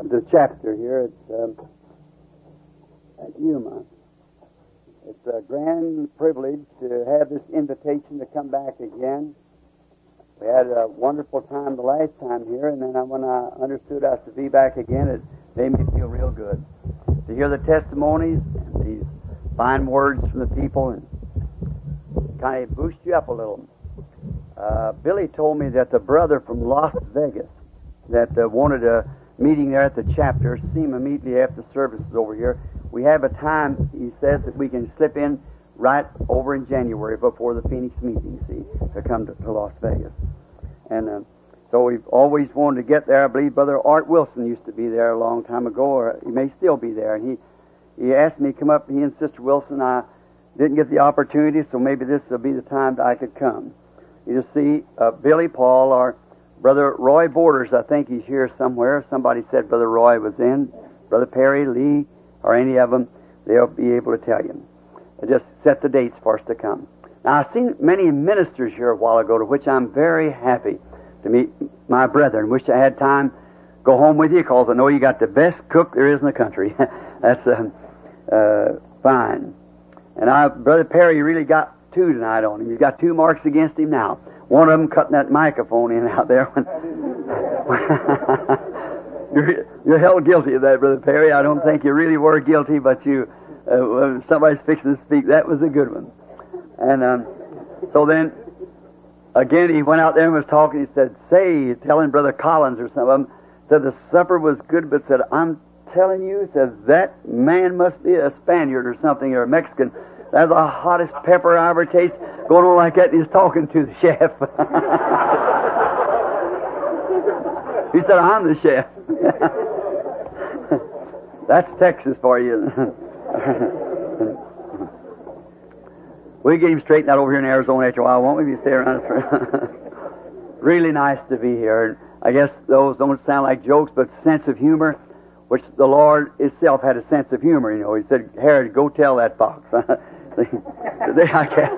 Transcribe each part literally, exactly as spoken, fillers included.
the chapter here. It's um, at Yuma. It's a grand privilege to have this invitation to come back again. We had a wonderful time the last time here, and then when I understood I was to be back again, it made me feel real good to hear the testimonies and these fine words from the people, and kind of boost you up a little. Uh, Billy told me that the brother from Las Vegas that uh, wanted a meeting there at the chapter, see him immediately after services over here. We have a time, he says, that we can slip in right over in January before the Phoenix meeting, see, to come to, to Las Vegas. And uh, so we've always wanted to get there. I believe Brother Art Wilson used to be there a long time ago, or he may still be there. And he, he asked me to come up, he and Sister Wilson. I didn't get the opportunity, so maybe this will be the time that I could come. You just see uh, Billy Paul, or Brother Roy Borders, I think he's here somewhere. Somebody said Brother Roy was in. Brother Perry, Lee, or any of them, they'll be able to tell you. Just set the dates for us to come. Now, I've seen many ministers here a while ago, to which I'm very happy to meet my brethren. Wish I had time to go home with you, because I know you got the best cook there is in the country. That's uh, uh, fine. And I, Brother Perry really got two tonight on him. He's got two marks against him now. One of them cutting that microphone in out there. you're, you're held guilty of that, Brother Perry. I don't think you really were guilty, but you, uh, when somebody's fixing to speak, that was a good one. And um, so then, again, he went out there and was talking. He said, say, telling Brother Collins or some of them, said the supper was good, but said, I'm telling you, said, that man must be a Spaniard or something, or a Mexican. That's the hottest pepper I ever tasted. Going on like that, and he's talking to the chef. He said, I'm the chef. That's Texas for you. We get him straightened out over here in Arizona after a while, won't we? If you stay around. Really nice to be here. I guess those don't sound like jokes, but sense of humor, which the Lord Himself had a sense of humor. You know, He said, Herod, go tell that fox. Today I cast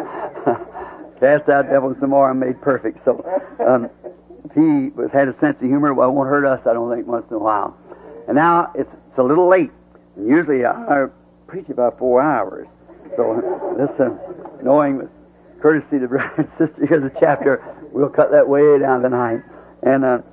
out, cast out devils some more. I'm made perfect. So um, he was, had a sense of humor. Well, it won't hurt us, I don't think, once in a while. And now it's, it's a little late. And usually I preach about four hours. So this, uh, knowing with courtesy to brother and sister here, the chapter, we'll cut that way down tonight. And uh,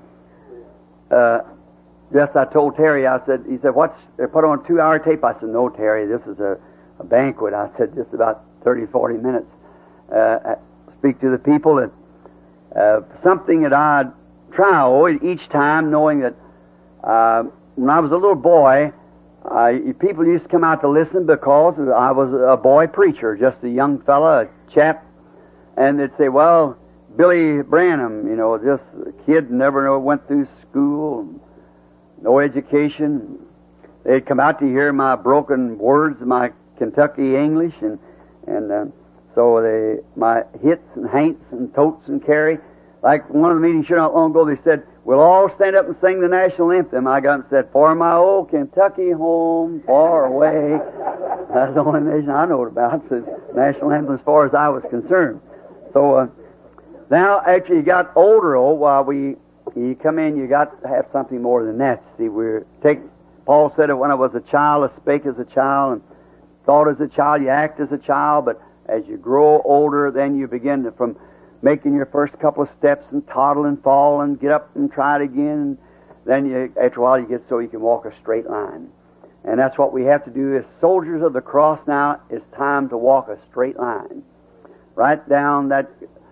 uh, yes, I told Terry. I said, he said, "What's they put on a two-hour tape?" I said, "No, Terry, this is a, a banquet." I said, "Just about thirty, forty minutes. Uh, speak to the people and uh, something that I try always each time, knowing that uh, when I was a little boy." Uh, people used to come out to listen because I was a boy preacher, just a young fella, a chap, and they'd say, well, Billy Branham, you know, just a kid, never went through school, no education. They'd come out to hear my broken words, my Kentucky English, and and uh, so they, my hits and haints and totes and carry. Like one of the meetings here not long ago, they said, we'll all stand up and sing the national anthem. I got and said, for my old Kentucky home, far away. That's the only nation I know about, the national anthem as far as I was concerned. So uh, now, after you got older, oh, while we you come in, you got to have something more than that. See, we're take. Paul said it when I was a child, I spake as a child, and thought as a child, you act as a child, but as you grow older, then you begin to, from making your first couple of steps and toddle and fall and get up and try it again. And then you, after a while you get so you can walk a straight line. And that's what we have to do as soldiers of the cross now. It's time to walk a straight line. Right down that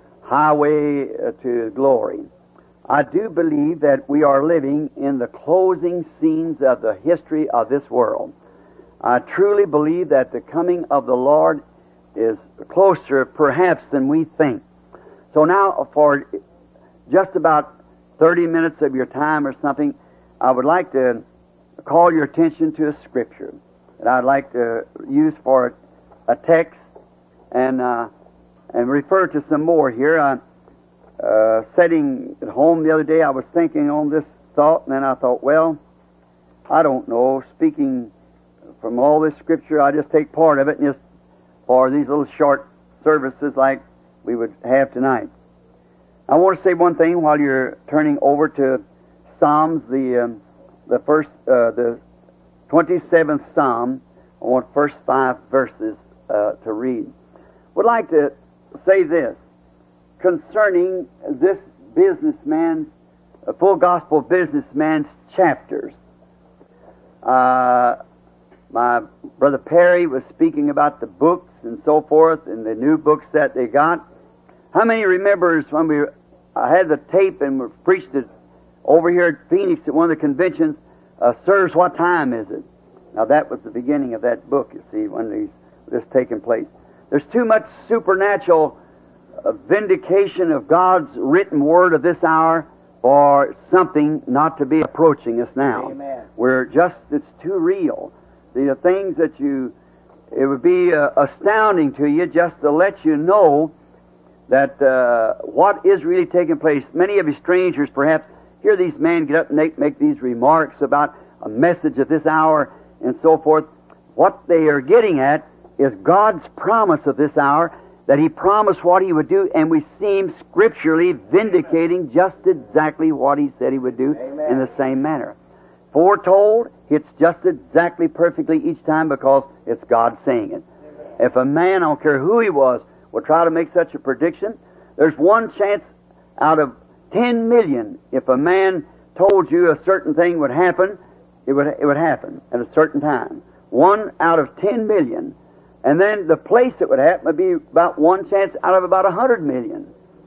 highway to glory. I do believe that we are living in the closing scenes of the history of this world. I truly believe that the coming of the Lord is closer perhaps than we think. So now, for just about thirty minutes of your time or something, I would like to call your attention to a scripture that I'd like to use for a text and uh, and refer to some more here. Uh, uh, sitting at home the other day, I was thinking on this thought, and then I thought, well, I don't know. Speaking from all this scripture, I just take part of it, and just for these little short services like we would have tonight. I want to say one thing while you're turning over to Psalms, the um, the first, uh, the twenty-seventh Psalm. I want first five verses uh, to read. Would like to say this concerning this businessman's, uh, full gospel businessman's chapters. Uh, my brother Perry was speaking about the books and so forth, and the new books that they got. How many remembers when we I had the tape and we preached it over here at Phoenix at one of the conventions? Uh, Sirs, what time is it? Now that was the beginning of that book. You see, when these this taking place, there's too much supernatural uh, vindication of God's written word of this hour for something not to be approaching us now. Amen. We're just, it's too real. The things that you, it would be uh, astounding to you just to let you know that uh, what is really taking place. Many of you strangers perhaps hear these men get up and make, make these remarks about a message of this hour and so forth. What they are getting at is God's promise of this hour, that He promised what He would do, and we see Him scripturally vindicating just exactly what He said He would do. Amen. In the same manner. Foretold, it's just exactly perfectly each time because it's God saying it. Amen. If a man, I don't care who he was, will try to make such a prediction, there's one chance out of ten million. If a man told you a certain thing would happen, it would, it would happen at a certain time. One out of ten million. And then the place it would happen would be about one chance out of about a hundred million.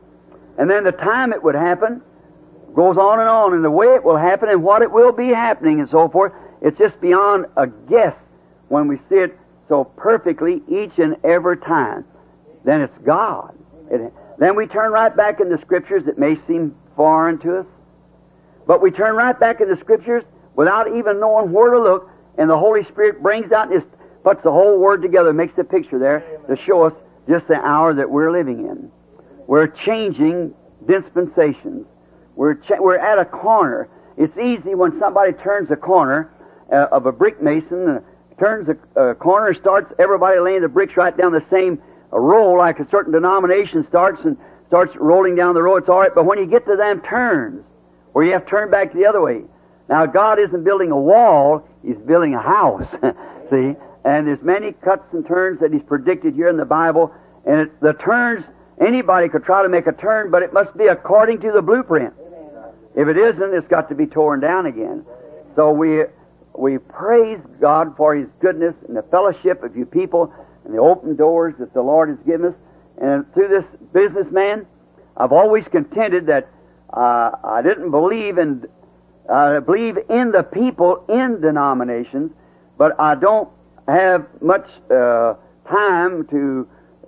And then the time it would happen goes on and on, and the way it will happen and what it will be happening and so forth. It's just beyond a guess when we see it so perfectly each and every time. Then it's God. It, then we turn right back in the Scriptures. It may seem foreign to us, but we turn right back in the Scriptures without even knowing where to look, and the Holy Spirit brings out and just puts the whole Word together, makes the picture there to show us just the hour that we're living in. We're changing dispensations. We're cha- we're at a corner. It's easy when somebody turns a corner uh, of a brick mason, uh, turns a uh, corner, starts everybody laying the bricks right down the same uh, row like a certain denomination starts and starts rolling down the row. It's all right, but when you get to them turns, where you have to turn back the other way. Now, God isn't building a wall, He's building a house. See? And there's many cuts and turns that He's predicted here in the Bible, and it, the turns, anybody could try to make a turn, but it must be according to the blueprint. If it isn't, it's got to be torn down again. So we we praise God for His goodness and the fellowship of you people and the open doors that the Lord has given us. And through this businessman, I've always contended that uh, I didn't believe in I believe in the people in denominations, but I don't have much uh, time to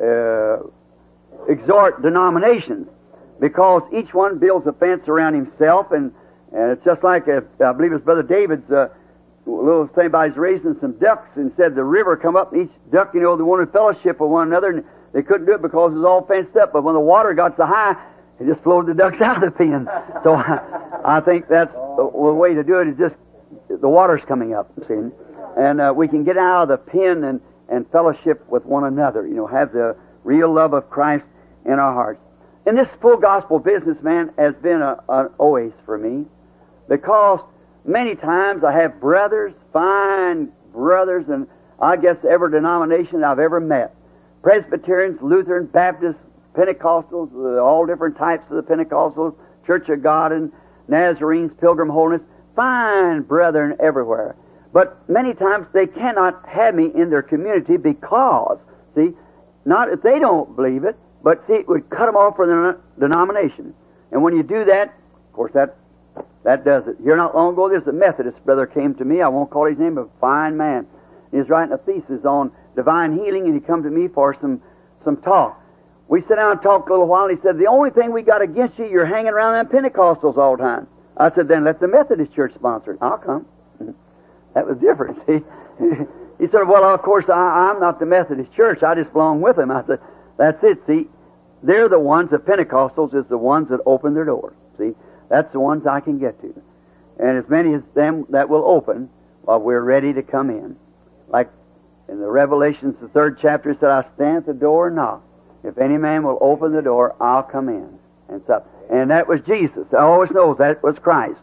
uh, exhort denominations, because each one builds a fence around himself, and, and it's just like, a, I believe it was Brother David's uh, little thing about he's raising some ducks, and said the river come up, and each duck, you know, they wanted fellowship with one another, and they couldn't do it because it was all fenced up. But when the water got so high, it just flowed the ducks out of the pen. So I, I think that's the, the way to do it, is just the water's coming up, see, and uh, we can get out of the pen and, and fellowship with one another, you know, have the real love of Christ in our hearts. And this full gospel businessman has been a, an oasis for me, because many times I have brothers, fine brothers, and I guess every denomination I've ever met. Presbyterians, Lutheran, Baptists, Pentecostals, uh, all different types of the Pentecostals, Church of God and Nazarenes, Pilgrim Holiness, fine brethren everywhere. But many times they cannot have me in their community because, see, not if they don't believe it, but see, it would cut them off from their denomination. And when you do that, of course, that that does it. Here not long ago, there's a Methodist brother came to me. I won't call his name, a fine man. He's writing a thesis on divine healing, and he come to me for some, some talk. We sat down and talked a little while, and he said, the only thing we got against you, you're hanging around them Pentecostals all the time. I said, then let the Methodist Church sponsor it. I'll come. That was different, see. He said, well, of course, I, I'm not the Methodist Church. I just belong with them. I said, that's it, see. They're the ones, the Pentecostals is the ones that open their doors, see. That's the ones I can get to. And as many as them that will open, while we're ready to come in. Like in the Revelations, the third chapter, it said, I stand at the door and knock. If any man will open the door, I'll come in. And so, and that was Jesus. I always know that was Christ.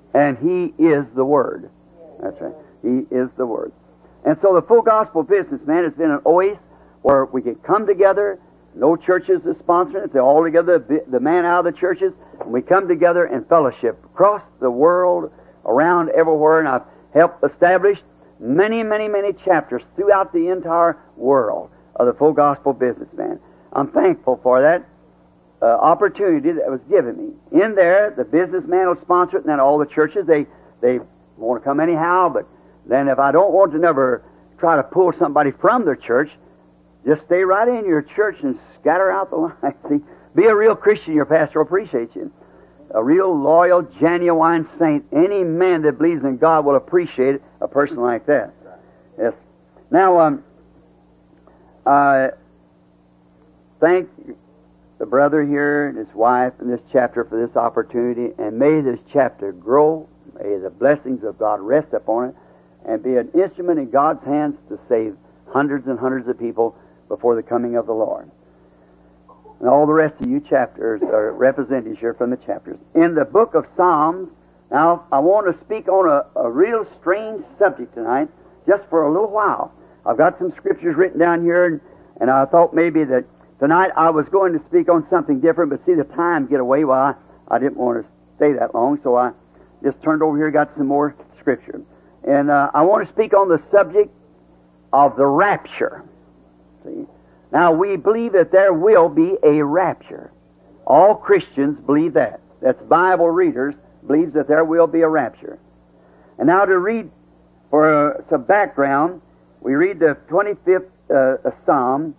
and He is the Word. That's right. He is the Word. And so the Full Gospel Businessman has been an oasis where we can come together. No churches are sponsoring it. They're all together, the man out of the churches, and we come together in fellowship across the world, around everywhere, and I've helped establish many, many, many chapters throughout the entire world of the Full Gospel Businessman. I'm thankful for that uh, opportunity that was given me. In there, the businessman will sponsor it, and then all the churches, they, they want to come anyhow, but then if I don't want to never try to pull somebody from their church, just stay right in your church and scatter out the line. See, be a real Christian, your pastor will appreciate you. A real loyal, genuine saint. Any man that believes in God will appreciate a person like that. Yes. Now, um, I thank the brother here and his wife in this chapter for this opportunity, and may this chapter grow. May the blessings of God rest upon it, and be an instrument in God's hands to save hundreds and hundreds of people before the coming of the Lord. And all the rest of you chapters are representatives here from the chapters. In the book of Psalms, now I want to speak on a, a real strange subject tonight, just for a little while. I've got some scriptures written down here, and, and I thought maybe that tonight I was going to speak on something different, but see the time get away. Well, I, I didn't want to stay that long, so I just turned over here and got some more scripture. And uh, I want to speak on the subject of the rapture. See? Now, we believe that there will be a rapture. All Christians believe that. That's Bible readers believe that there will be a rapture. And now to read for uh, some background, we read the twenty-fifth uh, Psalm,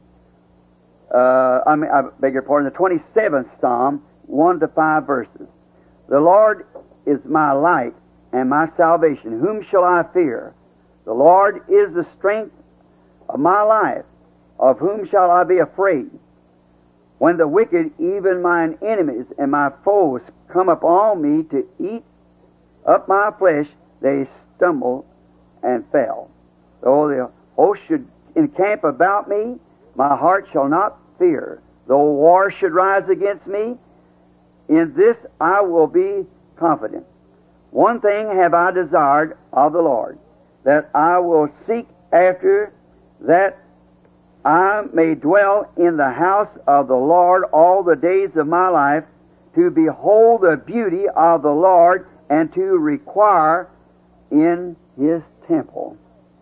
uh, I, mean, I beg your pardon, the twenty-seventh Psalm, one to five verses. The Lord is my light and my salvation. Whom shall I fear? The Lord is the strength of my life. Of whom shall I be afraid? When the wicked, even mine enemies and my foes, come upon me to eat up my flesh, they stumble and fell. Though the host should encamp about me, my heart shall not fear. Though war should rise against me, in this I will be confident. One thing have I desired of the Lord, that I will seek after, that I may dwell in the house of the Lord all the days of my life, to behold the beauty of the Lord and to require in His temple.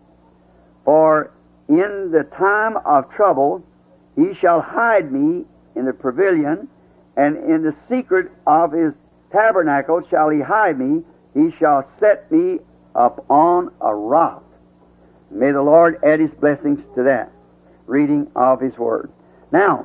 For in the time of trouble He shall hide me in the pavilion, and in the secret of His tabernacle shall He hide me. He shall set me upon a rock. May the Lord add His blessings to that reading of His Word. Now,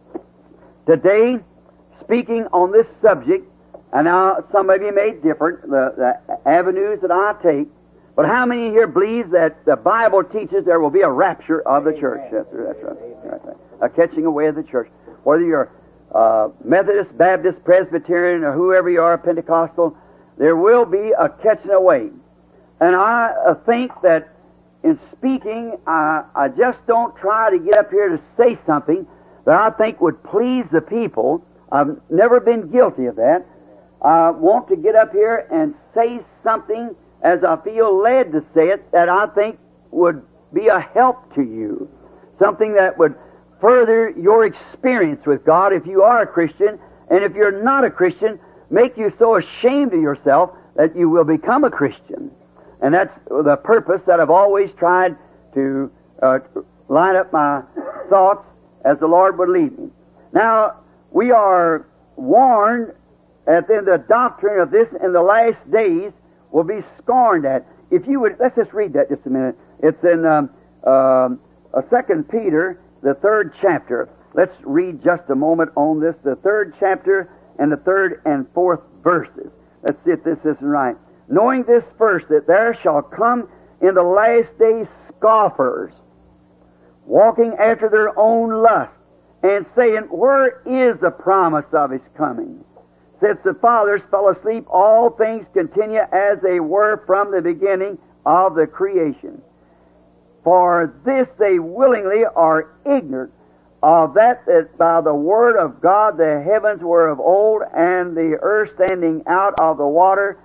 today, speaking on this subject, and now some of you may differ, the, the avenues that I take, but how many here believe that the Bible teaches there will be a rapture of the church? That's, that's right. That's right. A catching away of the church. Whether you're uh, Methodist, Baptist, Presbyterian, or whoever you are, Pentecostal, there will be a catching away. And I uh, think that in speaking, I, I just don't try to get up here to say something that I think would please the people. I've never been guilty of that. I want to get up here and say something as I feel led to say it that I think would be a help to you. Something that would further your experience with God if you are a Christian, and if you're not a Christian, make you so ashamed of yourself that you will become a Christian. And that's the purpose that I've always tried to uh, line up my thoughts as the Lord would lead me. Now, we are warned that then the doctrine of this in the last days will be scorned at. If you would, let's just read that just a minute. It's in um, uh, Second Peter, the third chapter. Let's read just a moment on this, the third chapter and the third and fourth verses. Let's see if this isn't right. Knowing this first, that there shall come in the last days scoffers, walking after their own lust, and saying, where is the promise of His coming? Since the fathers fell asleep, all things continue as they were from the beginning of the creation. For this they willingly are ignorant of that, that by the word of God the heavens were of old, and the earth standing out of the water,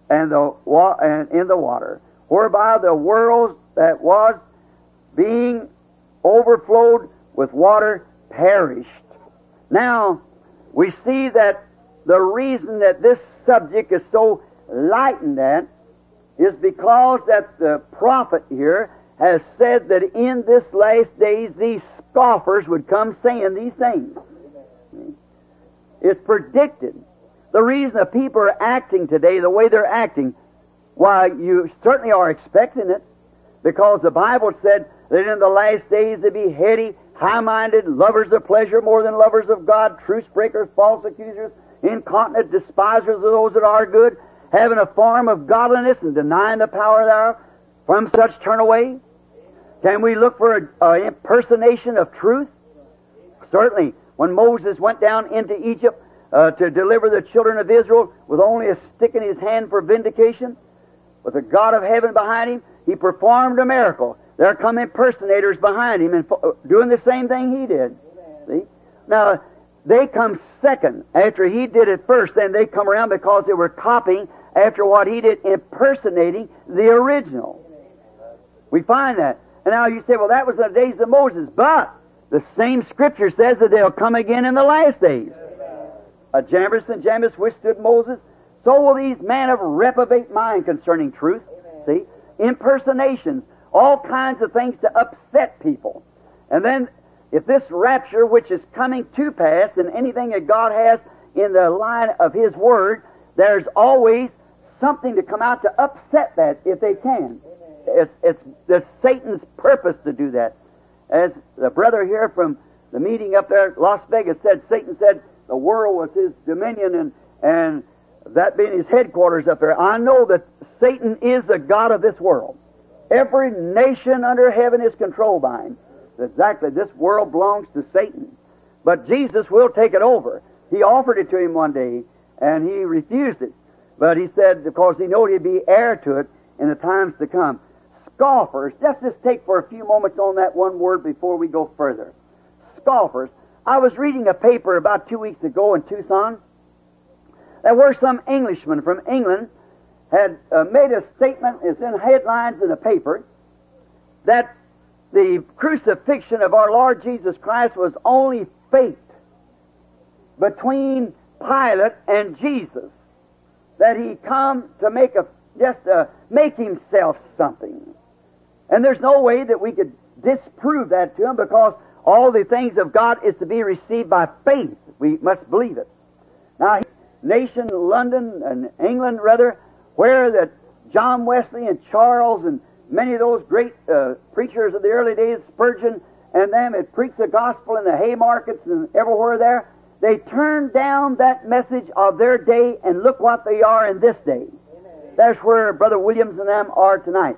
and the wa- and in the water, whereby the world that was being overflowed with water perished. Now, we see that the reason that this subject is so lightened at is because that the prophet here has said that in this last days these scoffers would come saying these things. It's predicted. The reason the people are acting today the way they're acting, why, you certainly are expecting it, because the Bible said that in the last days they be heady, high-minded, lovers of pleasure more than lovers of God, truce breakers, false accusers, incontinent, despisers of those that are good, having a form of godliness and denying the power thereof. From such turn away. Can we look for an impersonation of truth? Certainly. When Moses went down into Egypt uh, to deliver the children of Israel with only a stick in his hand for vindication, with the God of heaven behind him, he performed a miracle. There come impersonators behind him and fo- doing the same thing he did. See? Now, they come second after he did it first, then they come around because they were copying after what he did, impersonating the original. We find that. And now you say, well, that was the days of Moses. But the same Scripture says that they'll come again in the last days. A Jambres and Jambres withstood Moses. So will these men of reprobate mind concerning truth. See? Impersonations. All kinds of things to upset people. And then, if this rapture, which is coming to pass, and anything that God has in the line of His Word, there's always something to come out to upset that if they can. It's, it's, it's Satan's purpose to do that. As the brother here from the meeting up there at Las Vegas said, Satan said the world was his dominion and, and that being his headquarters up there. I know that Satan is the God of this world. Every nation under heaven is controlled by him. Exactly, this world belongs to Satan. But Jesus will take it over. He offered it to him one day, and he refused it. But he said, because he knew he'd be heir to it in the times to come. Scoffers, let's just take for a few moments on that one word before we go further. Scoffers. I was reading a paper about two weeks ago in Tucson. There were some Englishmen from England had uh, made a statement, it's in headlines in the paper, that the crucifixion of our Lord Jesus Christ was only fate between Pilate and Jesus. That he come to make a just uh, make himself something. And there's no way that we could disprove that to him, because all the things of God is to be received by faith. We must believe it. Now, nation, London, and England, rather, where that John Wesley and Charles and many of those great uh, preachers of the early days, Spurgeon and them, had preached the gospel in the Haymarkets and everywhere there, they turned down that message of their day, and look what they are in this day. Amen. That's where Brother Williams and them are tonight.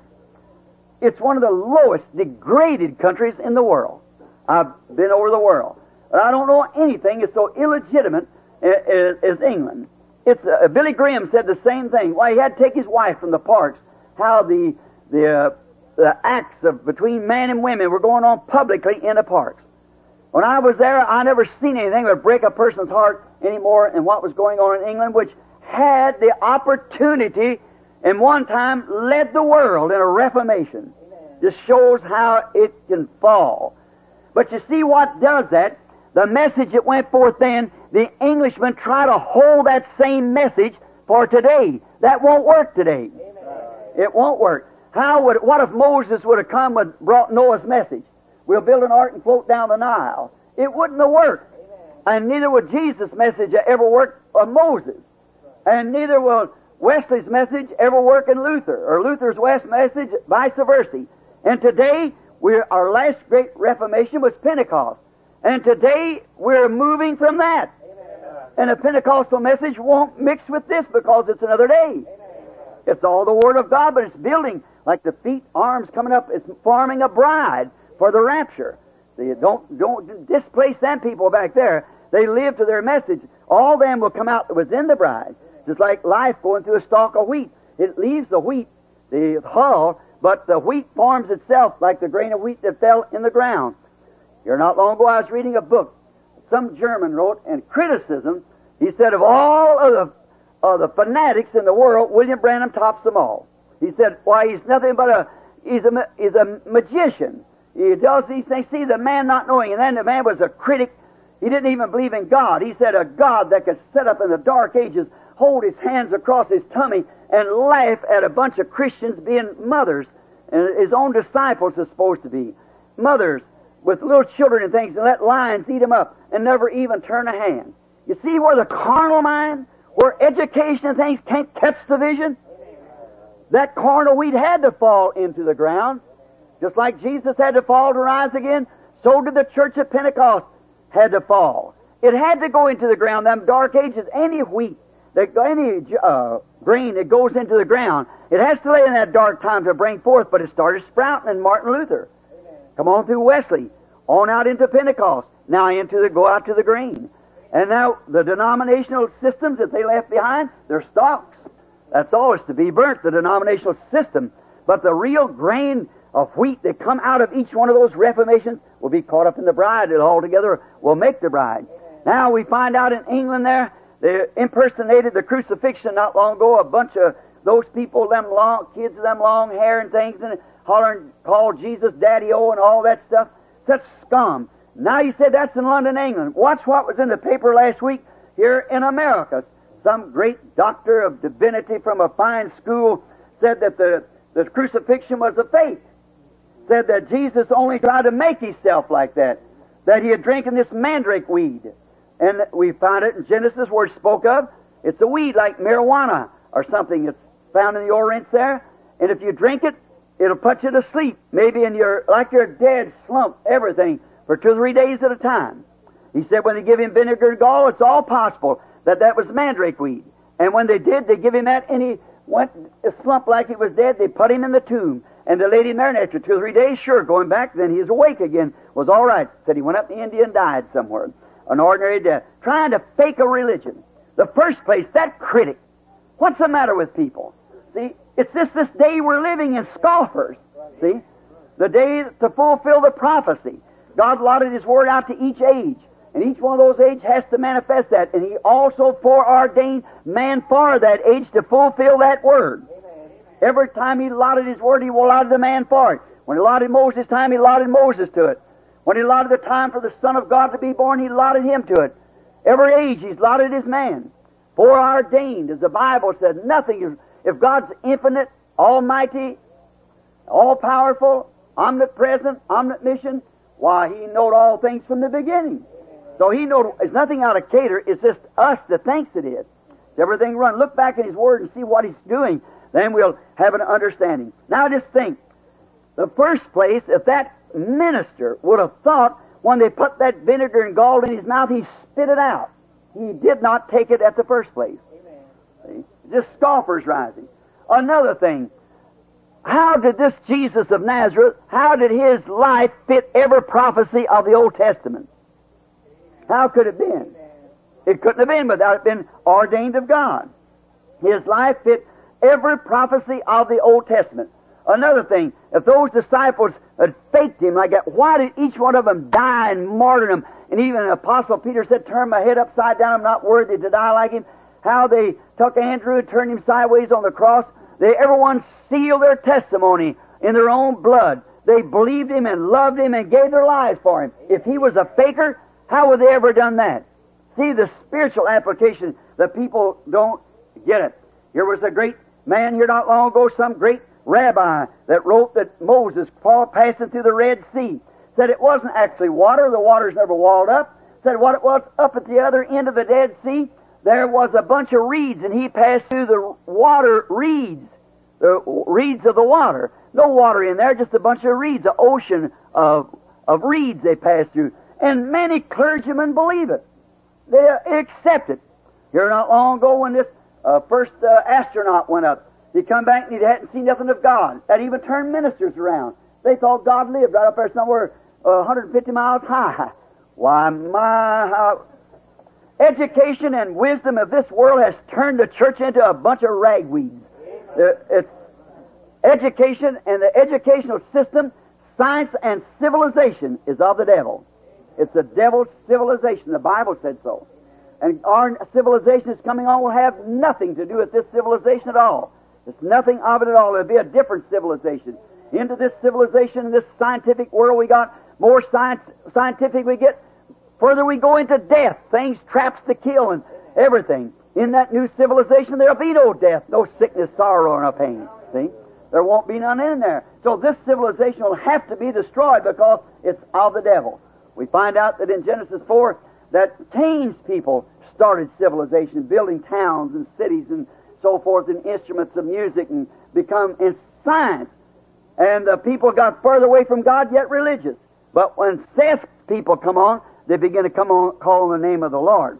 It's one of the lowest, degraded countries in the world. I've been over the world. But I don't know anything that's so illegitimate as, as England. It's uh, Billy Graham said the same thing. Why, he had to take his wife from the parks. How the the, uh, the acts of between man and women were going on publicly in the parks. When I was there, I never seen anything that would break a person's heart any more than what was going on in England, which had the opportunity and one time led the world in a reformation. Just shows how it can fall. But you see what does that? The message that went forth then, the Englishmen try to hold that same message for today. That won't work today. Amen. It won't work. How would? What if Moses would have come and brought Noah's message? We'll build an ark and float down the Nile. It wouldn't have worked. Amen. And neither would Jesus' message ever work of Moses. And neither will Wesley's message ever work in Luther, or Luther's West message, vice versa. And today, we're, our last great Reformation was Pentecost. And today, we're moving from that. Amen. And the Pentecostal message won't mix with this because it's another day. Amen. It's all the Word of God, but it's building, like the feet, arms coming up, it's forming a bride for the rapture. So you don't, don't displace them people back there. They live to their message. All them will come out that was in the bride. Just like life going through a stalk of wheat. It leaves the wheat, the hull, but the wheat forms itself like the grain of wheat that fell in the ground. Here not long ago I was reading a book some German wrote, and criticism, he said, of all of the of the fanatics in the world, William Branham tops them all. He said, why, he's nothing but a, he's a, he's a magician. He does these things. See, the man not knowing, and then the man was a critic. He didn't even believe in God. He said a God that could sit up in the dark ages, hold his hands across his tummy, and laugh at a bunch of Christians being mothers, and his own disciples are supposed to be mothers with little children and things, and let lions eat them up and never even turn a hand. You see where the carnal mind, where education and things can't catch the vision? That carnal wheat had to fall into the ground. Just like Jesus had to fall to rise again, so did the church at Pentecost had to fall. It had to go into the ground. Them dark ages, any wheat, that, any uh, grain that goes into the ground, it has to lay in that dark time to bring forth, but it started sprouting in Martin Luther. Amen. Come on through Wesley, on out into Pentecost, now into the, go out to the grain. And now the denominational systems that they left behind, they're stalks. That's all is to be burnt, the denominational system. But the real grain of wheat that come out of each one of those reformations will be caught up in the bride. It all together will make the bride. Amen. Now we find out in England there, they impersonated the crucifixion not long ago. A bunch of those people, them long kids with them long hair and things, and hollering, called Jesus Daddy-O and all that stuff. Such scum. Now you said that's in London, England. Watch what was in the paper last week here in America. Some great doctor of divinity from a fine school said that the, the crucifixion was a fake. Said that Jesus only tried to make himself like that. That he had drinking this mandrake weed. And we found it in Genesis where it spoke of. It's a weed like marijuana or something. It's found in the Orient there. And if you drink it, it'll put you to sleep. Maybe in your, like you're dead, slump, everything, for two or three days at a time. He said when they give him vinegar and gall, it's all possible that that was mandrake weed. And when they did, they give him that, and he went a slump like he was dead. They put him in the tomb. And they laid him there, and after two or three days, sure, going back, then he was awake again. Was all right. Said he went up to India and died somewhere. An ordinary death. Trying to fake a religion. The first place, that critic. What's the matter with people? See, it's this this day we're living in, scoffers. See? The day to fulfill the prophecy. God allotted His Word out to each age. And each one of those ages has to manifest that. And He also foreordained man for that age to fulfill that Word. Every time He allotted His Word, He allotted the man for it. When He allotted Moses' time, He allotted Moses to it. When He allotted the time for the Son of God to be born, He allotted him to it. Every age He's allotted His man. Foreordained, as the Bible said, nothing is... If God's infinite, almighty, all-powerful, omnipresent, omniscient, why, He knowed all things from the beginning. So He knowed... It's nothing out of cater. It's just us that thinks it is. Everything run. Look back in His Word and see what He's doing. Then we'll have an understanding. Now just think, the first place, if that minister would have thought when they put that vinegar and gall in his mouth, he spit it out. He did not take it at the first place. Amen. See? Just scoffers rising. Another thing, how did this Jesus of Nazareth, how did His life fit every prophecy of the Old Testament? How could it have been? It couldn't have been without it being ordained of God. His life fit every prophecy of the Old Testament. Another thing, if those disciples had faked Him like that, why did each one of them die and martyrdom? And even Apostle Peter said, turn my head upside down, I'm not worthy to die like Him. How they took Andrew and turned him sideways on the cross. They, everyone sealed their testimony in their own blood. They believed Him and loved Him and gave their lives for Him. If He was a faker, how would they ever done that? See, the spiritual application, the people don't get it. Here was a great man here not long ago, some great rabbi that wrote that Moses, Paul passing through the Red Sea, said it wasn't actually water, the water's never walled up, said what it was up at the other end of the Dead Sea, there was a bunch of reeds, and he passed through the water reeds, the reeds of the water. No water in there, just a bunch of reeds, an ocean of, of reeds they passed through. And many clergymen believe it. They accept it. Here not long ago when this uh, first uh, astronaut went up, he come back and he hadn't seen nothing of God. That even turned ministers around. They thought God lived right up there somewhere uh, one hundred fifty miles high. Why, my, how... Education and wisdom of this world has turned the church into a bunch of ragweeds. The, it's education and the educational system, science and civilization is of the devil. It's the devil's civilization. The Bible said so. And our civilization that's coming on will have nothing to do with this civilization at all. It's nothing of it at all. It'll be a different civilization. Into this civilization, this scientific world we got, more science, scientific we get, further we go into death, things, traps to kill and everything. In that new civilization, there'll be no death, no sickness, sorrow, or no pain. See? There won't be none in there. So this civilization will have to be destroyed because it's of the devil. We find out that in Genesis four that Cain's people started civilization, building towns and cities and so forth, and instruments of music, and become in science. And the people got further away from God, yet religious. But when Seth's people come on, they begin to come on, call on the name of the Lord.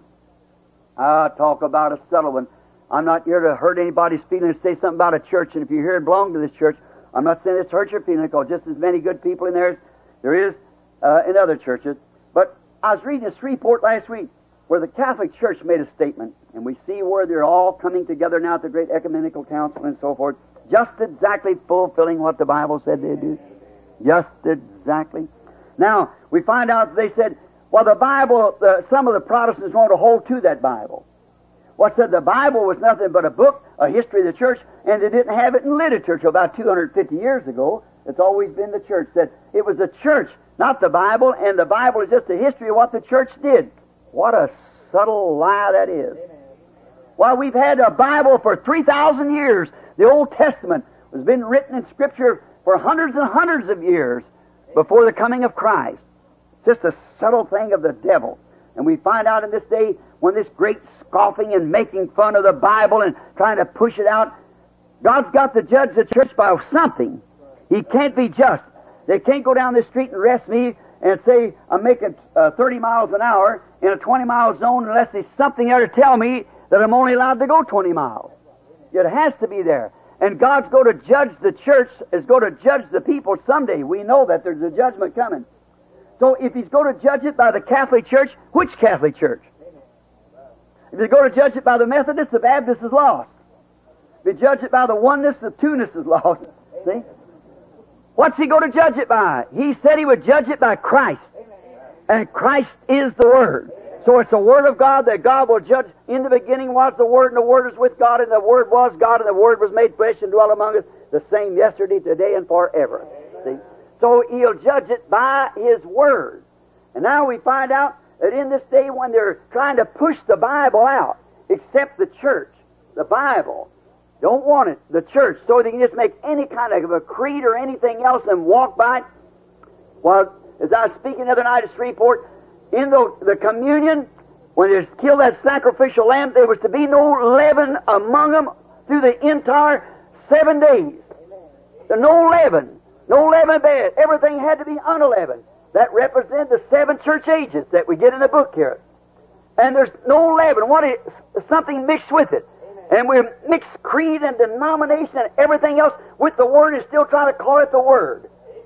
Ah, talk about a subtle one. I'm not here to hurt anybody's feelings, say something about a church, and if you're here and belong to this church, I'm not saying this hurts your feelings, because just as many good people in there as there is uh, in other churches. But I was reading this report last week where the Catholic Church made a statement, and we see where they're all coming together now at the Great Ecumenical Council and so forth, just exactly fulfilling what the Bible said they'd do. Just exactly. Now, we find out they said, well, the Bible, uh, some of the Protestants want to hold to that Bible. What said the Bible was nothing but a book, a history of the church, and they didn't have it in literature till about two hundred fifty years ago. It's always been the church. That it was the church, not the Bible, and the Bible is just a history of what the church did. What a subtle lie that is. Why, we've had a Bible for three thousand years. The Old Testament has been written in Scripture for hundreds and hundreds of years before the coming of Christ. It's just a subtle thing of the devil. And we find out in this day, when this great scoffing and making fun of the Bible and trying to push it out, God's got to judge the church by something. He can't be just. They can't go down this street and arrest me and say I'm making uh, thirty miles an hour in a twenty mile zone unless there's something there to tell me that I'm only allowed to go twenty miles. It has to be there. And God's going to judge the church, is going to judge the people someday. We know that there's a judgment coming. So if He's going to judge it by the Catholic Church, which Catholic Church? If He's going to judge it by the Methodists, the Baptist is lost. If He judge it by the oneness, the two-ness is lost. See? What's He going to judge it by? He said He would judge it by Christ. And Christ is the Word. So it's the Word of God that God will judge. In the beginning was the Word, and the Word was with God, and the Word was God, and the Word was made flesh and dwelt among us, the same yesterday, today, and forever. See? So He'll judge it by His Word. And now we find out that in this day when they're trying to push the Bible out, except the church, the Bible, don't want it, the church, so they can just make any kind of a creed or anything else and walk by it. Well, as I was speaking the other night at Shreveport, in the, the communion, when they killed that sacrificial lamb, there was to be no leaven among them through the entire seven days. There no leaven. No leaven bed. Everything had to be unleavened. That represents the seven church ages that we get in the book here. And there's no leaven. What is something mixed with it? And we mix creed and denomination and everything else with the Word and still trying to call it the Word.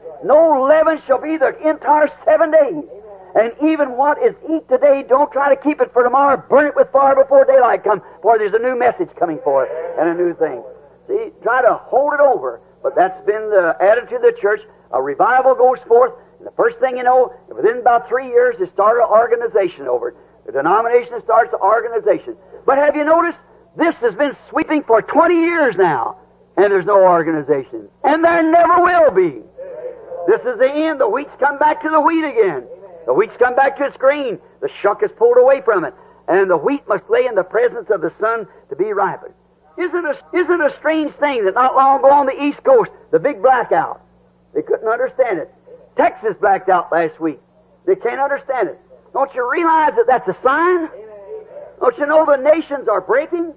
No leaven shall be the entire seven days. And even what is eat today, don't try to keep it for tomorrow. Burn it with fire before daylight comes, for there's a new message coming forth and a new thing. See, try to hold it over. But that's been the attitude of the church. A revival goes forth, and the first thing you know, within about three years, they start an organization over it. The denomination starts an organization. But have you noticed, this has been sweeping for twenty years now, and there's no organization. And there never will be. This is the end. The wheat's come back to the wheat again. The wheat's come back to its grain. The shuck is pulled away from it. And the wheat must lay in the presence of the sun to be ripened. Isn't it a, isn't it a strange thing that not long ago on the East Coast, the big blackout, they couldn't understand it. Texas blacked out last week. They can't understand it. Don't you realize that that's a sign? Don't you know the nations are breaking?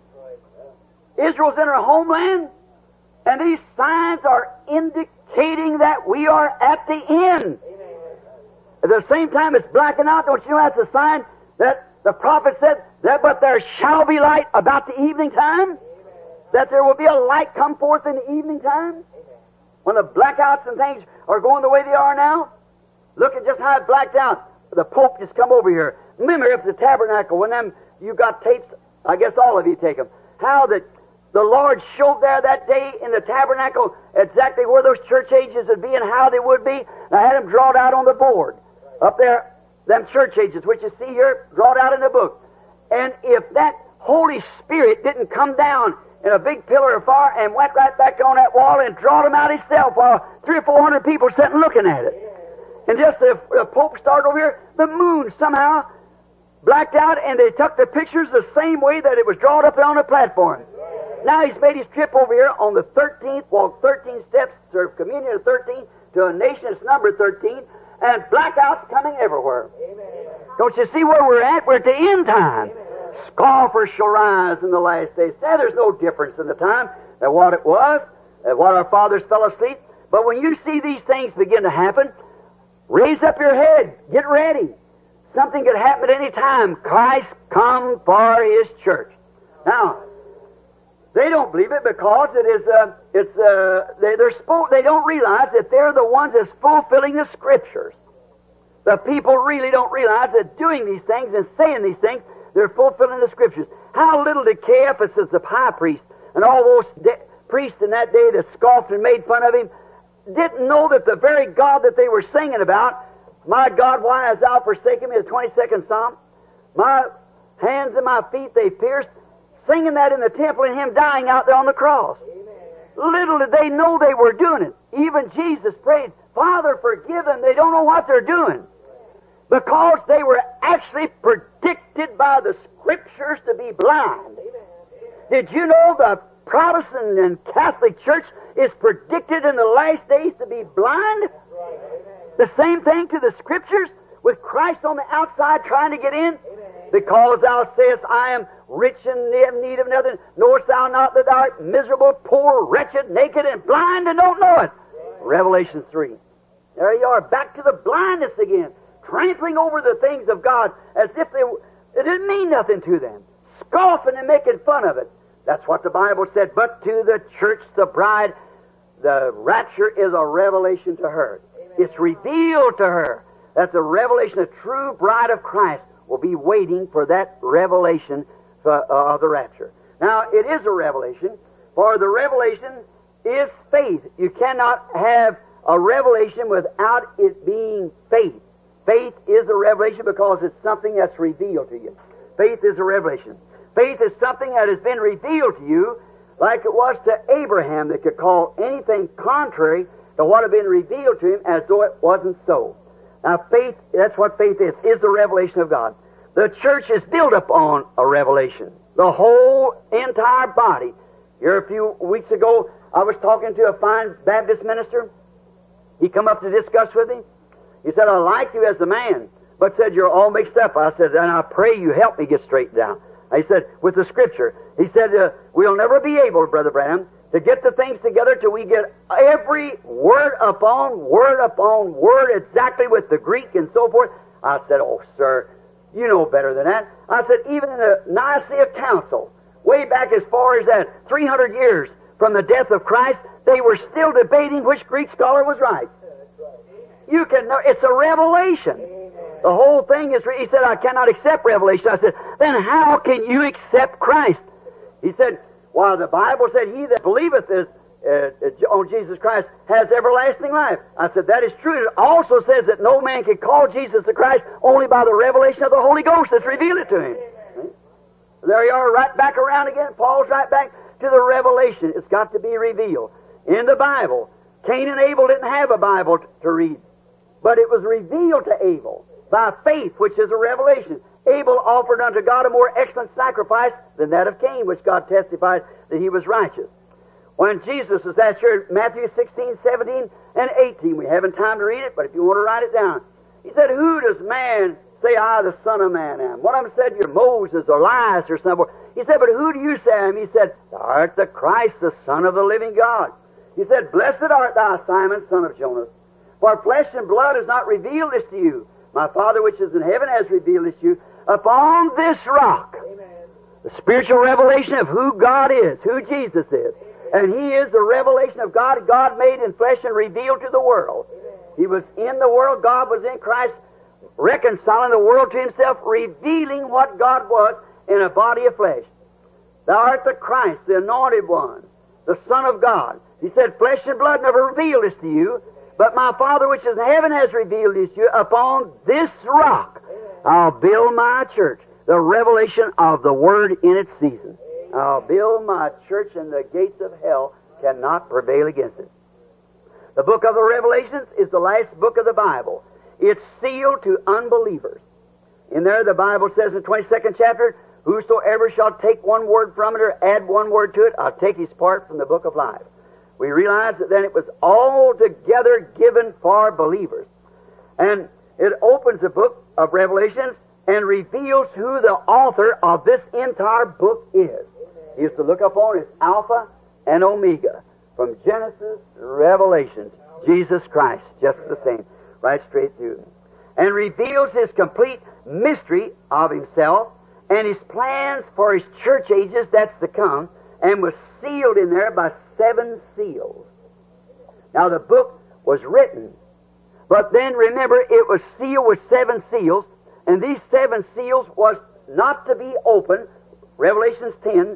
Israel's in her homeland. And these signs are indicating that we are at the end. At the same time it's blacking out, don't you know that's a sign that the prophet said that but there shall be light about the evening time? That there will be a light come forth in the evening time? When the blackouts and things are going the way they are now? Look at just how it blacked out. The Pope just come over here. Remember if the tabernacle, when them you got tapes, I guess all of you take them, how that the Lord showed there that day in the tabernacle exactly where those church ages would be and how they would be. And I had them drawn out on the board. Up there, them church ages, which you see here, drawn out in the book. And if that Holy Spirit didn't come down in a big pillar of fire and went right back on that wall and drawed them out himself while three or four hundred people sitting looking at it. And just the, the Pope started over here, the moon somehow blacked out, and they took the pictures the same way that it was drawn up on the platform. Now he's made his trip over here on the thirteenth, walked thirteen steps to communion of thirteen, to a nation that's numbered thirteen, and blackouts coming everywhere. Amen. Don't you see where we're at? We're at the end time. Amen. Scoffers shall rise in the last days. Now, there's no difference in the time than what it was, than what our fathers fell asleep. But when you see these things begin to happen, raise up your head. Get ready. Something could happen at any time. Christ come for His church. Now, they don't believe it because it is. Uh, it's. Uh, they, they're. Spo- they don't realize that they're the ones that's fulfilling the Scriptures. The people really don't realize that doing these things and saying these things, they're fulfilling the Scriptures. How little did Caiaphas, the high priest, and all those de- priests in that day that scoffed and made fun of him, didn't know that the very God that they were singing about, my God, why hast thou forsaken me, the twenty-second Psalm, my hands and my feet they pierced, singing that in the temple and Him dying out there on the cross. Amen. Little did they know they were doing it. Even Jesus prayed, Father, forgive them. They don't know what they're doing. Because they were actually predicted by the Scriptures to be blind. Did you know the Protestant and Catholic Church is predicted in the last days to be blind? The same thing to the Scriptures, with Christ on the outside trying to get in. Because thou sayest, I am rich and in need of nothing, knowest thou not that thou art miserable, poor, wretched, naked, and blind, and don't know it? Revelation three. There you are, back to the blindness again, trampling over the things of God as if they it didn't mean nothing to them, scoffing and making fun of it. That's what the Bible said. But to the church, the bride, the rapture is a revelation to her. Amen. It's revealed to her that the revelation, the true bride of Christ, will be waiting for that revelation of uh, the rapture. Now, it is a revelation, for the revelation is faith. You cannot have a revelation without it being faith. Faith is a revelation because it's something that's revealed to you. Faith is a revelation. Faith is something that has been revealed to you, like it was to Abraham, that could call anything contrary to what had been revealed to him as though it wasn't so. Now, faith, that's what faith is, is the revelation of God. The church is built upon a revelation. The whole entire body. Here a few weeks ago, I was talking to a fine Baptist minister. He come up to discuss with me. He said, I like you as a man, but said, you're all mixed up. I said, and I pray you help me get straightened down. He said, with the Scripture. He said, uh, we'll never be able, Brother Branham, to get the things together till we get every word upon word upon word exactly with the Greek and so forth. I said, oh, sir, you know better than that. I said, even in the Nicaea Council, way back as far as that, three hundred years from the death of Christ, they were still debating which Greek scholar was right. You can know, it's a revelation. The whole thing is, he said, I cannot accept revelation. I said, then how can you accept Christ? He said, well, the Bible said, he that believeth this, uh, on Jesus Christ has everlasting life. I said, that is true. It also says that no man can call Jesus the Christ only by the revelation of the Holy Ghost that's revealed it to him. Right? There you are, right back around again. Paul's right back to the revelation. It's got to be revealed. In the Bible, Cain and Abel didn't have a Bible t- to read, but it was revealed to Abel by faith, which is a revelation. Abel offered unto God a more excellent sacrifice than that of Cain, which God testified that he was righteous. When Jesus was asked here, Matthew sixteen, seventeen, and eighteen, we haven't time to read it, but if you want to write it down, he said, who does man say I, the Son of Man, am? One of them said, you're Moses or Elias or something. He said, but who do you say I am? He said, thou art the Christ, the Son of the living God. He said, blessed art thou, Simon, son of Jonas, for flesh and blood has not revealed this to you. My Father which is in heaven has revealed this to you. Upon this rock, amen, the spiritual revelation of who God is, who Jesus is. And He is the revelation of God, God made in flesh and revealed to the world. Amen. He was in the world, God was in Christ, reconciling the world to Himself, revealing what God was in a body of flesh. Thou art the Christ, the anointed one, the Son of God. He said, flesh and blood never revealed this to you, but my Father which is in heaven has revealed this to you. Upon this rock I'll build my church. the revelation of the Word in its season. I'll build my church, and the gates of hell cannot prevail against it. The book of the Revelations is the last book of the Bible. It's sealed to unbelievers. In there, the Bible says in the twenty-second chapter, whosoever shall take one word from it or add one word to it, I'll take his part from the book of life. We realize that then it was altogether given for believers. And it opens the book of Revelations and reveals who the author of this entire book is. He used to look upon as Alpha and Omega, from Genesis to Revelations, Jesus Christ, just the same, right straight through. And reveals His complete mystery of Himself and His plans for His church ages that's to come, and was sealed in there by seven seals. Now the book was written, but then remember it was sealed with seven seals, and these seven seals was not to be opened, Revelations ten,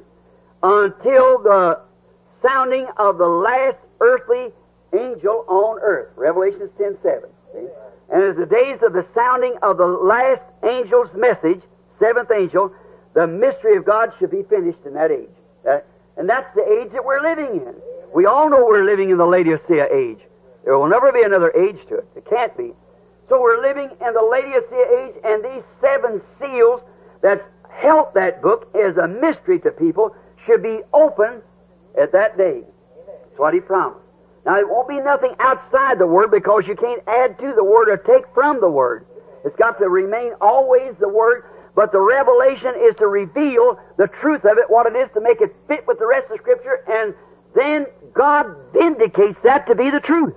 until the sounding of the last earthly angel on earth, Revelations ten seven. See? And as the days of the sounding of the last angel's message, seventh angel, the mystery of God should be finished in that age. That, and that's the age that we're living in. We all know we're living in the Laodicea age. There will never be another age to it. It can't be. So we're living in the Laodicea age, and these seven seals that held that book as a mystery to people should be open at that day. That's what He promised. Now, it won't be nothing outside the Word, because you can't add to the Word or take from the Word. It's got to remain always the Word, but the revelation is to reveal the truth of it, what it is, to make it fit with the rest of Scripture, and then God vindicates that to be the truth.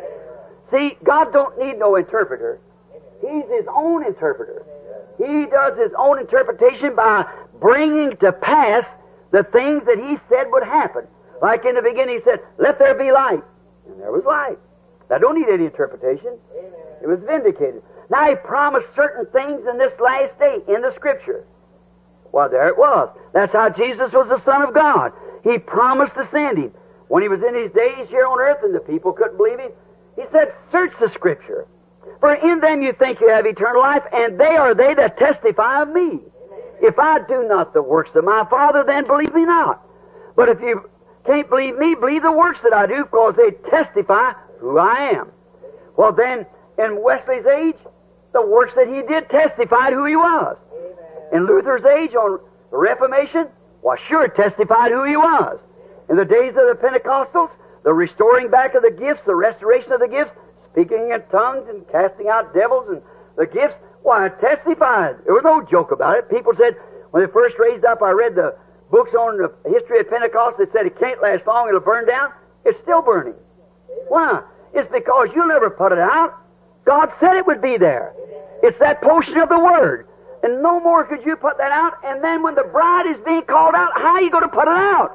See, God don't need no interpreter. He's His own interpreter. He does His own interpretation by bringing to pass the things that He said would happen. Like in the beginning He said, let there be light. And there was light. That don't need any interpretation. It was vindicated. Now He promised certain things in this last day in the Scripture. Well, there it was. That's how Jesus was the Son of God. He promised to send Him. When He was in His days here on earth and the people couldn't believe Him, He said, search the Scripture. For in them you think you have eternal life, and they are they that testify of me. If I do not the works of my Father, then believe me not. But if you can't believe me, believe the works that I do, because they testify who I am. Well then, in Wesley's age, the works that he did testified who he was. In Luther's age, on the Reformation, well, sure testified who he was. In the days of the Pentecostals, the restoring back of the gifts, the restoration of the gifts, speaking in tongues and casting out devils and the gifts, why, it testified. There was no joke about it. People said, when they first raised up, I read the books on the history of Pentecost, they said it can't last long, it'll burn down. It's still burning. Why? It's because you'll never put it out. God said it would be there. It's that portion of the Word. And no more could you put that out. And then when the bride is being called out, how are you going to put it out?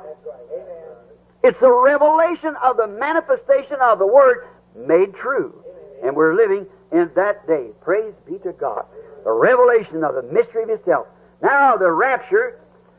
It's the revelation of the manifestation of the Word made true. And we're living in that day. Praise be to God. The revelation of the mystery of Himself. Now the rapture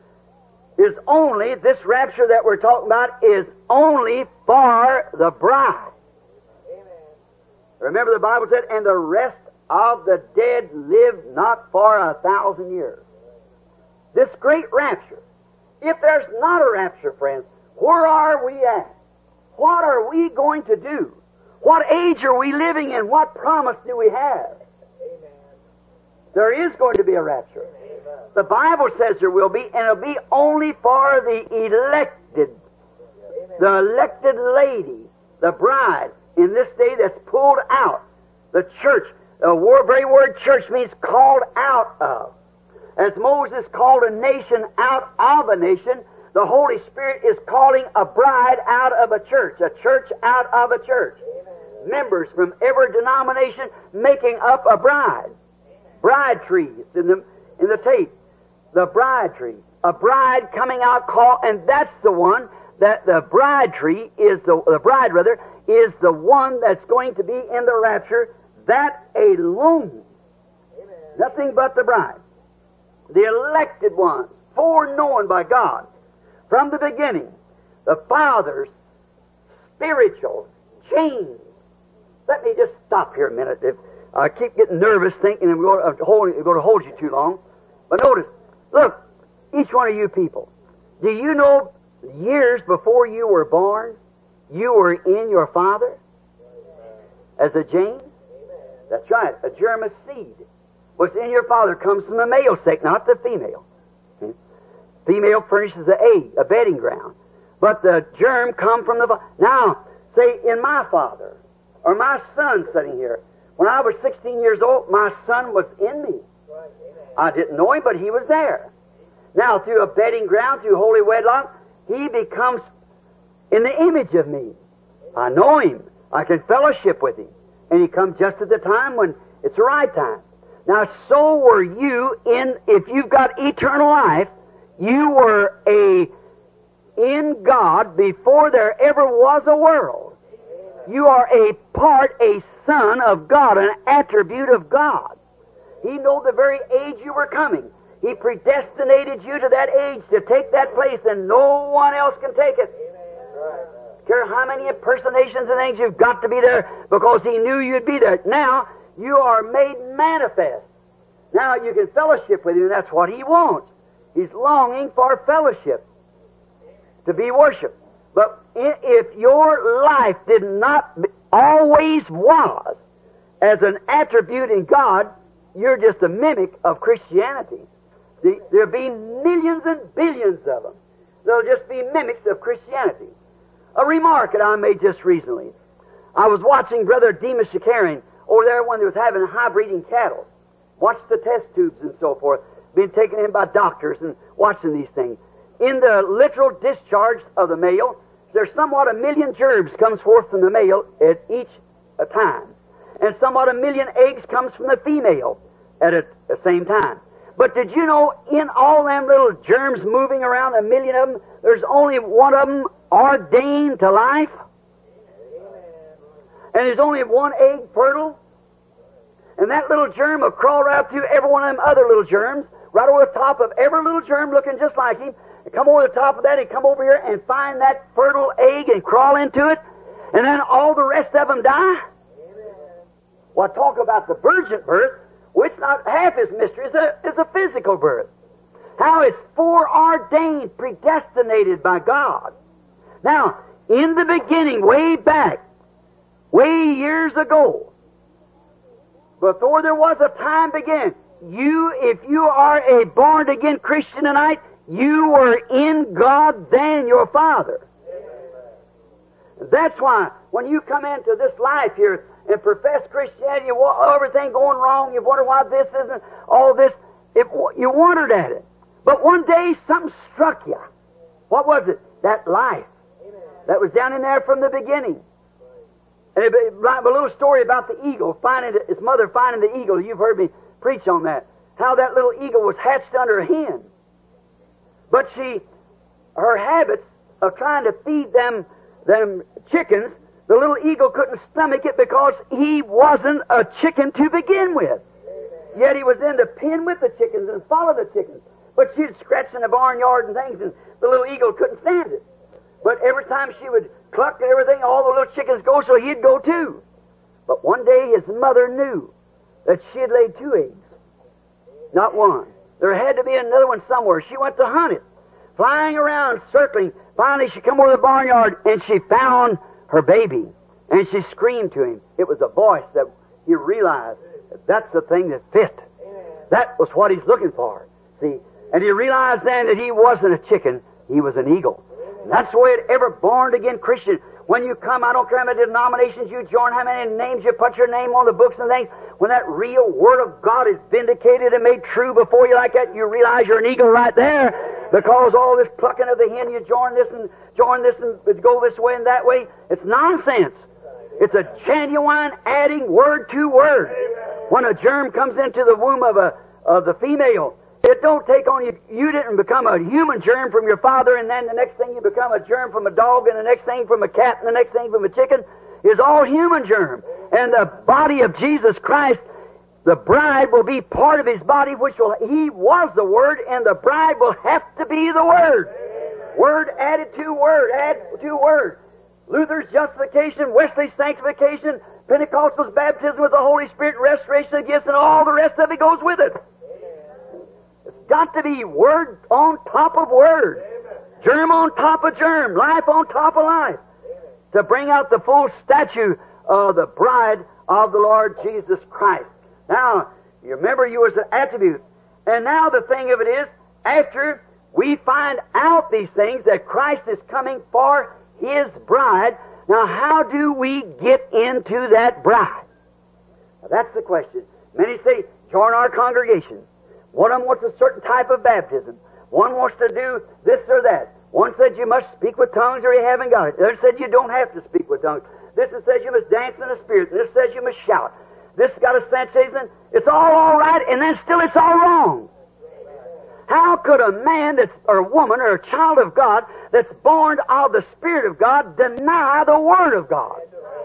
is only, this rapture that we're talking about is only for the bride. Amen. Remember the Bible said, and the rest of the dead live not for a thousand years. This great rapture. If there's not a rapture, friends, where are we at? What are we going to do? What age are we living in? What promise do we have? Amen. There is going to be a rapture. Amen. The Bible says there will be, and it'll be only for the elected. Amen. The elected lady, the bride, in this day that's pulled out. The church, the very word church means called out of. As Moses called a nation out of a nation, the Holy Spirit is calling a bride out of a church, a church out of a church. Amen. Members from every denomination making up a bride. Amen. Bride tree, it's in the, in the tape. The bride tree. A bride coming out call, and that's the one that the bride tree is the, the bride rather, is the one that's going to be in the rapture. That alone. Amen. Nothing but the bride. The elected ones, foreknown by God. From the beginning, the Father's spiritual chains. Let me just stop here a minute. If I keep getting nervous thinking I'm going to hold, I'm going to hold you too long. But notice, look, each one of you people, do you know years before you were born, you were in your father as a gene? That's right, a germ of seed. What's in your father comes from the male sex, not the female. Okay? Female furnishes the egg, a bedding ground. But the germ come from the father. Now, say, in my father, or my son sitting here, when I was sixteen years old, my son was in me. I didn't know him, but he was there. Now, through a bedding ground, through holy wedlock, he becomes in the image of me. I know him. I can fellowship with him. And he comes just at the time when it's the right time. Now, so were you in, if you've got eternal life, you were a, in God before there ever was a world. You are a part, a son of God, an attribute of God. He knew the very age you were coming. He predestinated you to that age to take that place, and no one else can take it. Care how many impersonations and things you've got to be there, because He knew you'd be there. Now, you are made manifest. Now you can fellowship with Him, and that's what He wants. He's longing for fellowship, to be worshipped. But if your life did not always was as an attribute in God, you're just a mimic of Christianity. There'll be millions and billions of them. They'll just be mimics of Christianity. A remark that I made just recently. I was watching Brother Demas Shakarian over there when he was having high breeding cattle. Watched the test tubes and so forth. Been taken in by doctors and watching these things. In the literal discharge of the male, there's somewhat a million germs comes forth from the male at each a time. And somewhat a million eggs comes from the female at a, the same time. But did you know in all them little germs moving around, a million of them, there's only one of them ordained to life? And there's only one egg fertile? And that little germ will crawl right through every one of them other little germs, right over the top of every little germ looking just like him, and come over the top of that and come over here and find that fertile egg and crawl into it, and then all the rest of them die? Well, talk about the virgin birth, which not half is mystery, is a, is a physical birth. How it's foreordained, predestinated by God. Now, in the beginning, way back, way years ago, before there was a time began, you, if you are a born-again Christian tonight, you were in God than your Father. That's why when you come into this life here and profess Christianity, you want everything going wrong, you wonder why this isn't, all this, it, you wondered at it. But one day something struck you. What was it? That life that was down in there from the beginning. And it, a little story about the eagle, finding its mother finding the eagle. You've heard me preach on that. How that little eagle was hatched under a hen. But she, her habits of trying to feed them, them chickens, the little eagle couldn't stomach it because he wasn't a chicken to begin with. Yet he was in the pen with the chickens and followed the chickens. But she'd scratch in the barnyard and things, and the little eagle couldn't stand it. But every time she would cluck and everything, all the little chickens go, so he'd go too. But one day his mother knew that she had laid two eggs, not one. There had to be another one somewhere. She went to hunt it, flying around, circling. Finally, she come over the barnyard, and she found her baby, and she screamed to him. It was a voice that he realized that that's the thing that fit. That was what he's looking for. See, and he realized then that he wasn't a chicken, he was an eagle. And that's the way it ever born-again Christian. When you come, I don't care how many denominations you join, how many names you put your name on the books and things, when that real Word of God is vindicated and made true before you like that, you realize you're an eagle right there. Because all this plucking of the hen, you join this and join this and go this way and that way, it's nonsense. It's a genuine adding word to word. When a germ comes into the womb of a of the female, it don't take on you. You didn't become a human germ from your father, and then the next thing you become a germ from a dog, and the next thing from a cat, and the next thing from a chicken. Is all human germ. And the body of Jesus Christ, the bride will be part of His body, which will, He was the Word, and the bride will have to be the Word. Word added to Word, add to Word. Luther's justification, Wesley's sanctification, Pentecostal's baptism with the Holy Spirit, restoration of gifts, and all the rest of it goes with it. It's got to be word on top of word. Germ on top of germ. Life on top of life. To bring out the full statue of the bride of the Lord Jesus Christ. Now, you remember you was an attribute. And now the thing of it is, after we find out these things, that Christ is coming for His bride, now how do we get into that bride? Now, that's the question. Many say, join our congregation. One of them wants a certain type of baptism. One wants to do this or that. One said you must speak with tongues or you haven't got it. The other said you don't have to speak with tongues. This one says you must dance in the Spirit. This says you must shout. This has got a sensation. It's all all right, and then still it's all wrong. How could a man that's, or a woman or a child of God that's born of the Spirit of God deny the Word of God?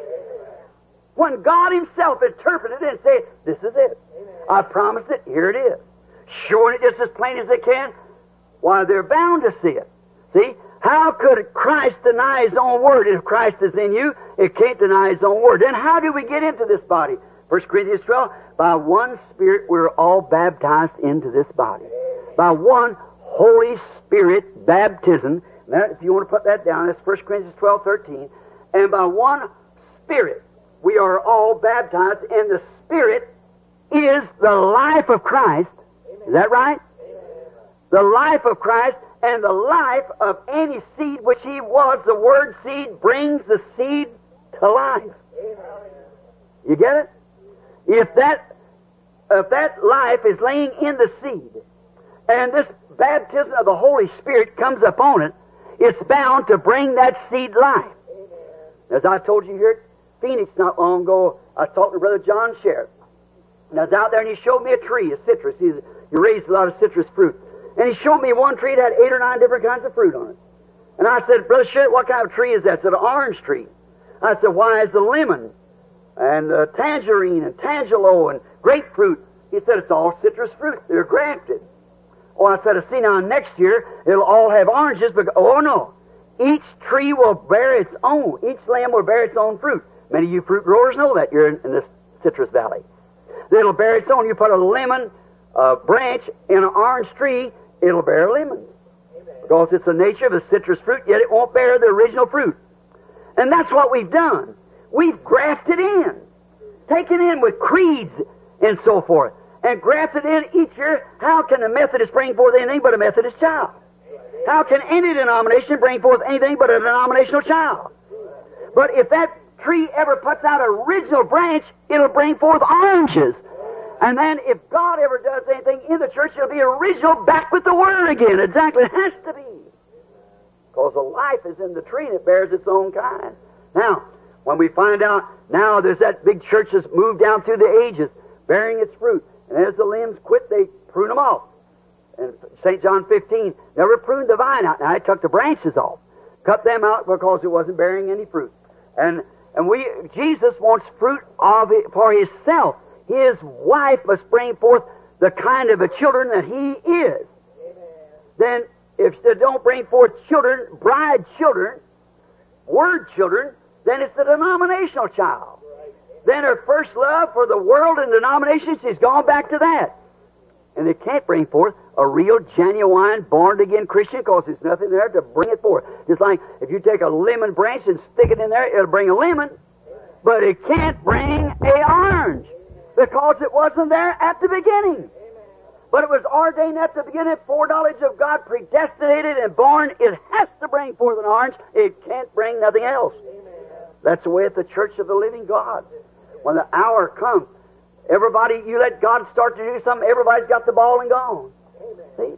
When God Himself interpreted it and said, this is it. I promised it, here it is. Showing it just as plain as they can, why, they're bound to see it. See? How could Christ deny His own Word? If Christ is in you, it can't deny His own Word. Then how do we get into this body? First Corinthians twelve, by one Spirit we're all baptized into this body. By one Holy Spirit baptism. Now, if you want to put that down, that's First Corinthians twelve, thirteen. And by one Spirit we are all baptized, and the Spirit is the life of Christ. Is that right? The life of Christ, and the life of any seed which He was, the Word seed, brings the seed to life. You get it? If that, if that life is laying in the seed, and this baptism of the Holy Spirit comes upon it, it's bound to bring that seed life. As I told you here at Phoenix not long ago, I was talking to Brother John Sheriff. And I was out there and he showed me a tree, a citrus. He, he raised a lot of citrus fruit. And he showed me one tree that had eight or nine different kinds of fruit on it. And I said, Brother Sheriff, what kind of tree is that? It's an orange tree. I said, why is the lemon and uh, tangerine and tangelo and grapefruit? He said, it's all citrus fruit. They're grafted. Oh, I said, I see now next year it'll all have oranges. But, oh, no. Each tree will bear its own. Each limb will bear its own fruit. Many of you fruit growers know that. You're in, in this citrus valley. It'll bear its own. You put a lemon uh, branch in an orange tree, it'll bear lemons. Because it's the nature of the citrus fruit, yet it won't bear the original fruit. And that's what we've done. We've grafted in. Taken in with creeds and so forth. And grafted in each year. How can a Methodist bring forth anything but a Methodist child? How can any denomination bring forth anything but a denominational child? But if that tree ever puts out an original branch, it'll bring forth oranges. And then if God ever does anything in the church, it'll be original back with the Word again. Exactly. It has to be. Because the life is in the tree and it bears its own kind. Now, when we find out now there's that big church that's moved down through the ages, bearing its fruit. And as the limbs quit, they prune them off. And Saint John fifteen never pruned the vine out. Now, I took the branches off. Cut them out because it wasn't bearing any fruit. And and we Jesus wants fruit of it for Himself. His wife must bring forth the kind of a children that He is. Amen. Then, if they don't bring forth children, bride children, word children, then it's a denominational child. Right. Then her first love for the world and denominations, she's gone back to that. And they can't bring forth a real, genuine, born-again Christian because there's nothing there to bring it forth. Just like if you take a lemon branch and stick it in there, it'll bring a lemon, but it can't bring a orange. Because it wasn't there at the beginning. But it was ordained at the beginning, foreknowledge of God, predestinated and born. It has to bring forth an orange. It can't bring nothing else. That's the way at the church of the living God. When the hour comes, everybody, you let God start to do something, everybody's got the ball and gone. See?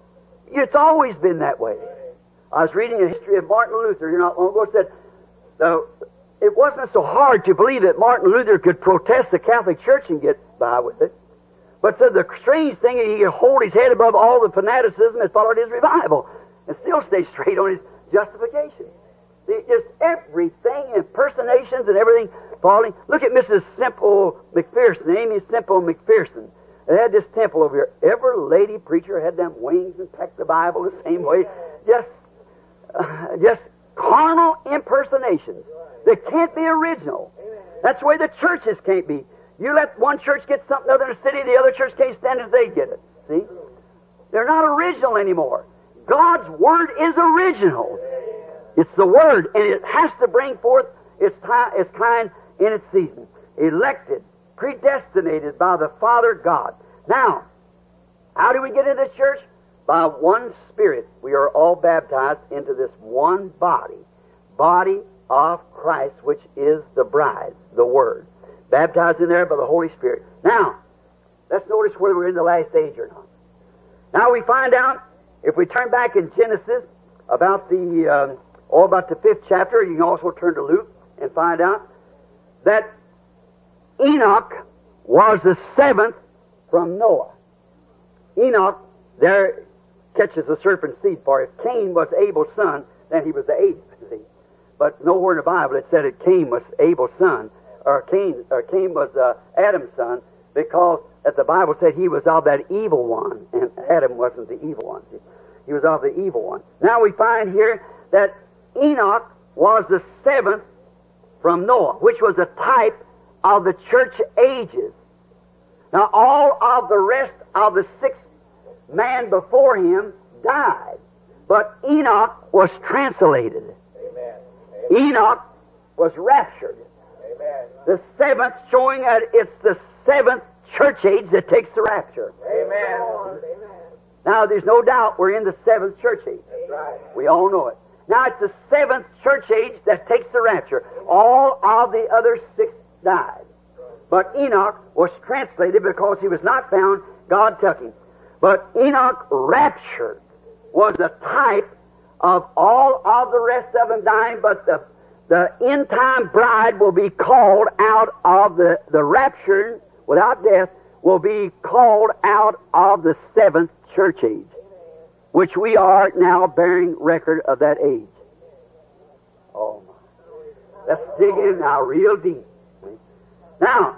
It's always been that way. I was reading a history of Martin Luther here not long ago. It said, the It wasn't so hard to believe that Martin Luther could protest the Catholic Church and get by with it. But so the strange thing is he could hold his head above all the fanaticism that followed his revival and still stay straight on his justification. See, just everything, impersonations and everything falling. Look at Missus Simple McPherson, Amy Simple McPherson. They had this temple over here. Every lady preacher had them wings and pecked the Bible the same way. Just, uh, just carnal impersonations. They can't be original. That's the way the churches can't be. You let one church get something other in the city, the other church can't stand it, they get it. See? They're not original anymore. God's Word is original. It's the Word, and it has to bring forth its, time, its kind in its season. Elected, predestinated by the Father God. Now, how do we get into church? By one Spirit. We are all baptized into this one body. Body of Christ, which is the bride, the Word. Baptized in there by the Holy Spirit. Now, let's notice whether we're in the last age or not. Now we find out, if we turn back in Genesis, about the, uh, all about the fifth chapter, you can also turn to Luke and find out that Enoch was the seventh from Noah. Enoch there catches the serpent's seed, for if Cain was Abel's son, then he was the eighth. See? But nowhere in the Bible it said that Cain was Abel's son, or Cain, or Cain was uh, Adam's son, because as the Bible said he was of that evil one, and Adam wasn't the evil one. See? He was of the evil one. Now we find here that Enoch was the seventh from Noah, which was a type of the church ages. Now all of the rest of the six men before him died, but Enoch was translated. Amen. Amen. Enoch was raptured. Amen. The seventh showing that it's the seventh church age that takes the rapture. Amen. Now there's no doubt we're in the seventh church age. That's right. We all know it. Now it's the seventh church age that takes the rapture. All of the other six died. But Enoch was translated because he was not found. God took him. But Enoch raptured was a type of all of the rest of them dying, but the, the end-time bride will be called out of the, the rapture without death, will be called out of the seventh church age, which we are now bearing record of that age. Oh, my. Let's dig in now real deep. Now,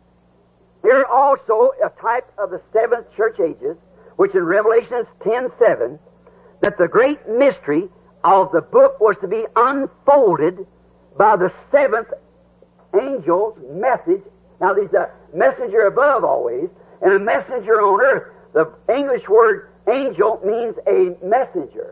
here also a type of the seventh church ages, which in Revelation ten seven, that the great mystery of the book was to be unfolded by the seventh angel's message. Now, there's a messenger above always, and a messenger on earth. The English word angel means a messenger.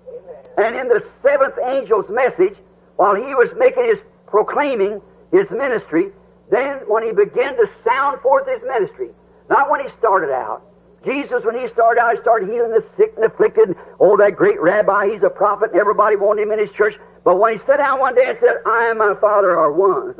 And in the seventh angel's message, while he was making his proclaiming his ministry, then when he began to sound forth his ministry, not when he started out. Jesus, when he started out, he started healing the sick and afflicted. Oh, that great rabbi, he's a prophet, and everybody wanted him in his church. But when he sat down one day and said, I and my Father are one,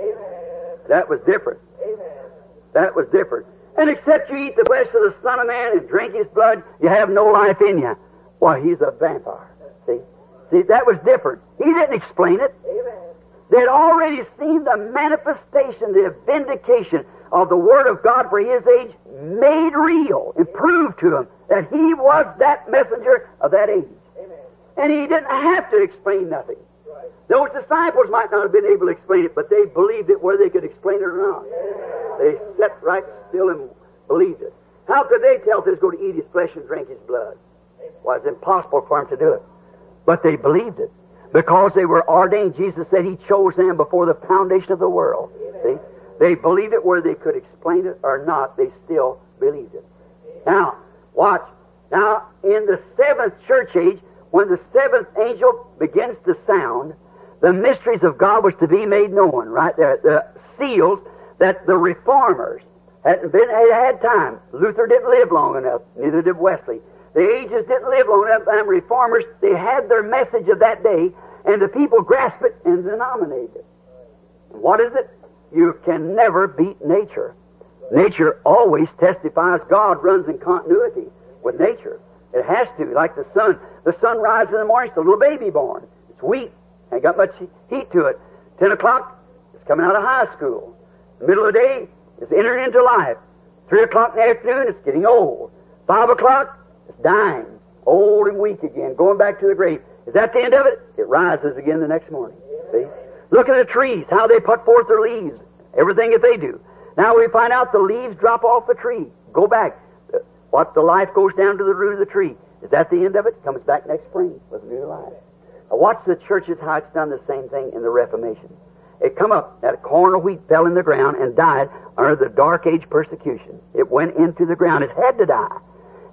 Amen. that was different. Amen. That was different. And except you eat the flesh of the Son of Man and drink his blood, you have no life in you. Why, he's a vampire. See? See, that was different. He didn't explain it. Amen. They had already seen the manifestation, the vindication of the Word of God for his age made real and proved to him that he was that messenger of that age. Amen. And he didn't have to explain nothing. Right. Those disciples might not have been able to explain it, but they believed it whether they could explain it or not. Amen. They sat right still and believed it. How could they tell if they was going to eat his flesh and drink his blood? Well, it's impossible for them to do it. But they believed it. Because they were ordained, Jesus said he chose them before the foundation of the world. See? They believed it whether they could explain it or not. They still believed it. Now, watch. Now, in the seventh church age, when the seventh angel begins to sound, the mysteries of God was to be made known, right there. The seals that the reformers hadn't been, had had time. Luther didn't live long enough. Neither did Wesley. The ages didn't live long enough, and reformers, they had their message of that day, and the people grasped it and denominated it. What is it? You can never beat nature. Nature always testifies. God runs in continuity with nature. It has to, like the sun. The sun rises in the morning, it's a little baby born. It's weak, ain't got much heat to it. Ten o'clock, it's coming out of high school. The middle of the day, it's entering into life. Three o'clock in the afternoon, it's getting old. Five o'clock, it's dying, old and weak again, going back to the grave. Is that the end of it? It rises again the next morning. See? Look at the trees, how they put forth their leaves, everything that they do. Now we find out the leaves drop off the tree. Go back. What the life goes down to the root of the tree. Is that the end of it? Comes back next spring with new life. Now watch the churches how it's done the same thing in the Reformation. It come up, that corn of wheat fell in the ground and died under the Dark Age persecution. It went into the ground. It had to die.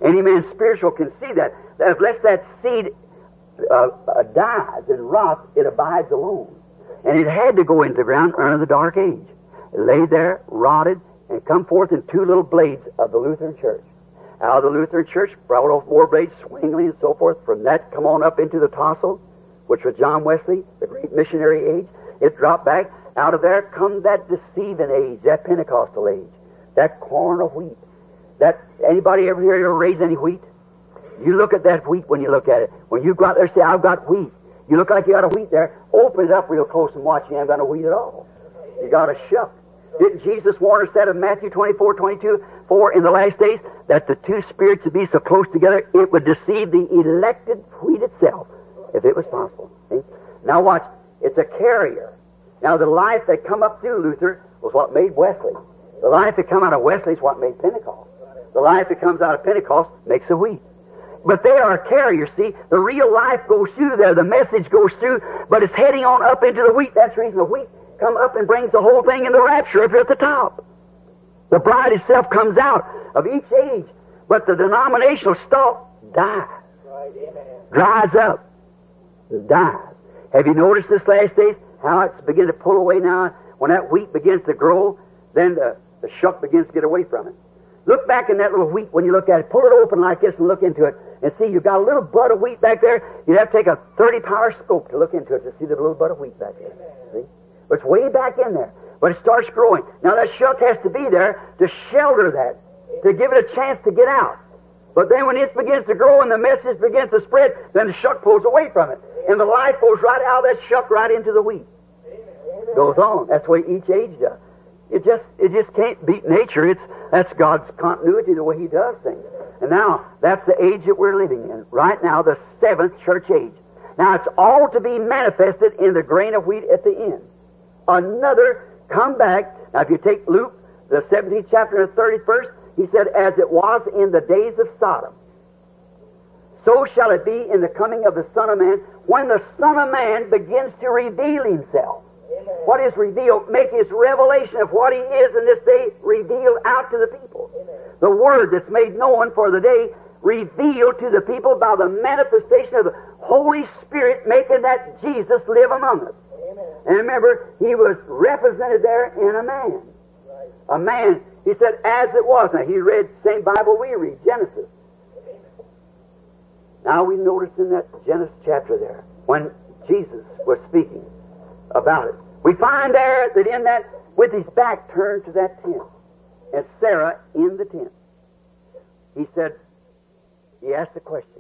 Any man spiritual can see that. That unless that seed uh, uh, dies and rots, it abides alone. And it had to go into the ground under the dark age. It lay there, rotted, and come forth in two little blades of the Lutheran Church. Out of the Lutheran Church, brought off more blades, Zwingli and so forth. From that, come on up into the tassel, which was John Wesley, the great missionary age. It dropped back. Out of there come that deceiving age, that Pentecostal age, that corn of wheat. That anybody ever here ever raise any wheat? You look at that wheat when you look at it. When you go out there and say, I've got wheat. You look like you got a wheat there. Open it up real close and watch. You haven't got no wheat at all. You got a shuck. Didn't Jesus warn us that in Matthew twenty-four, twenty-two, for in the last days, that the two spirits would be so close together, it would deceive the elected wheat itself, if it was possible. See? Now watch. It's a carrier. Now the life that come up through Luther was what made Wesley. The life that come out of Wesley is what made Pentecost. The life that comes out of Pentecost makes a wheat. But they are carriers, see. The real life goes through there. The message goes through, but it's heading on up into the wheat. That's the reason the wheat come up and brings the whole thing in the rapture up here at the top. The bride itself comes out of each age, but the denominational stalk dies. Dries up. It dies. Have you noticed this last days how it's beginning to pull away now? When that wheat begins to grow, then the, the shuck begins to get away from it. Look back in that little wheat when you look at it. Pull it open like this and look into it. And see, you've got a little bud of wheat back there. You'd have to take a thirty-power scope to look into it to see the little bud of wheat back there. See? But it's way back in there. But it starts growing. Now that shuck has to be there to shelter that, to give it a chance to get out. But then when it begins to grow and the message begins to spread, then the shuck pulls away from it. And the life goes right out of that shuck right into the wheat. Goes on. That's the way each age does. It just it just can't beat nature. It's that's God's continuity, the way He does things. And now, that's the age that we're living in. Right now, the seventh church age. Now, it's all to be manifested in the grain of wheat at the end. Another comeback. Now, if you take Luke, the seventeenth chapter and the thirty-first, he said, as it was in the days of Sodom, so shall it be in the coming of the Son of Man, when the Son of Man begins to reveal Himself. Amen. What is revealed? Make His revelation of what He is in this day revealed out to the people. Amen. The Word that's made known for the day revealed to the people by the manifestation of the Holy Spirit making that Jesus live among us. Amen. And remember, He was represented there in a man. Right. A man. He said, as it was. Now, he read the same Bible we read, Genesis. Amen. Now, we noticed in that Genesis chapter there, when Jesus was speaking about it, we find there that in that, with his back turned to that tent, and Sarah in the tent, he said, he asked the question.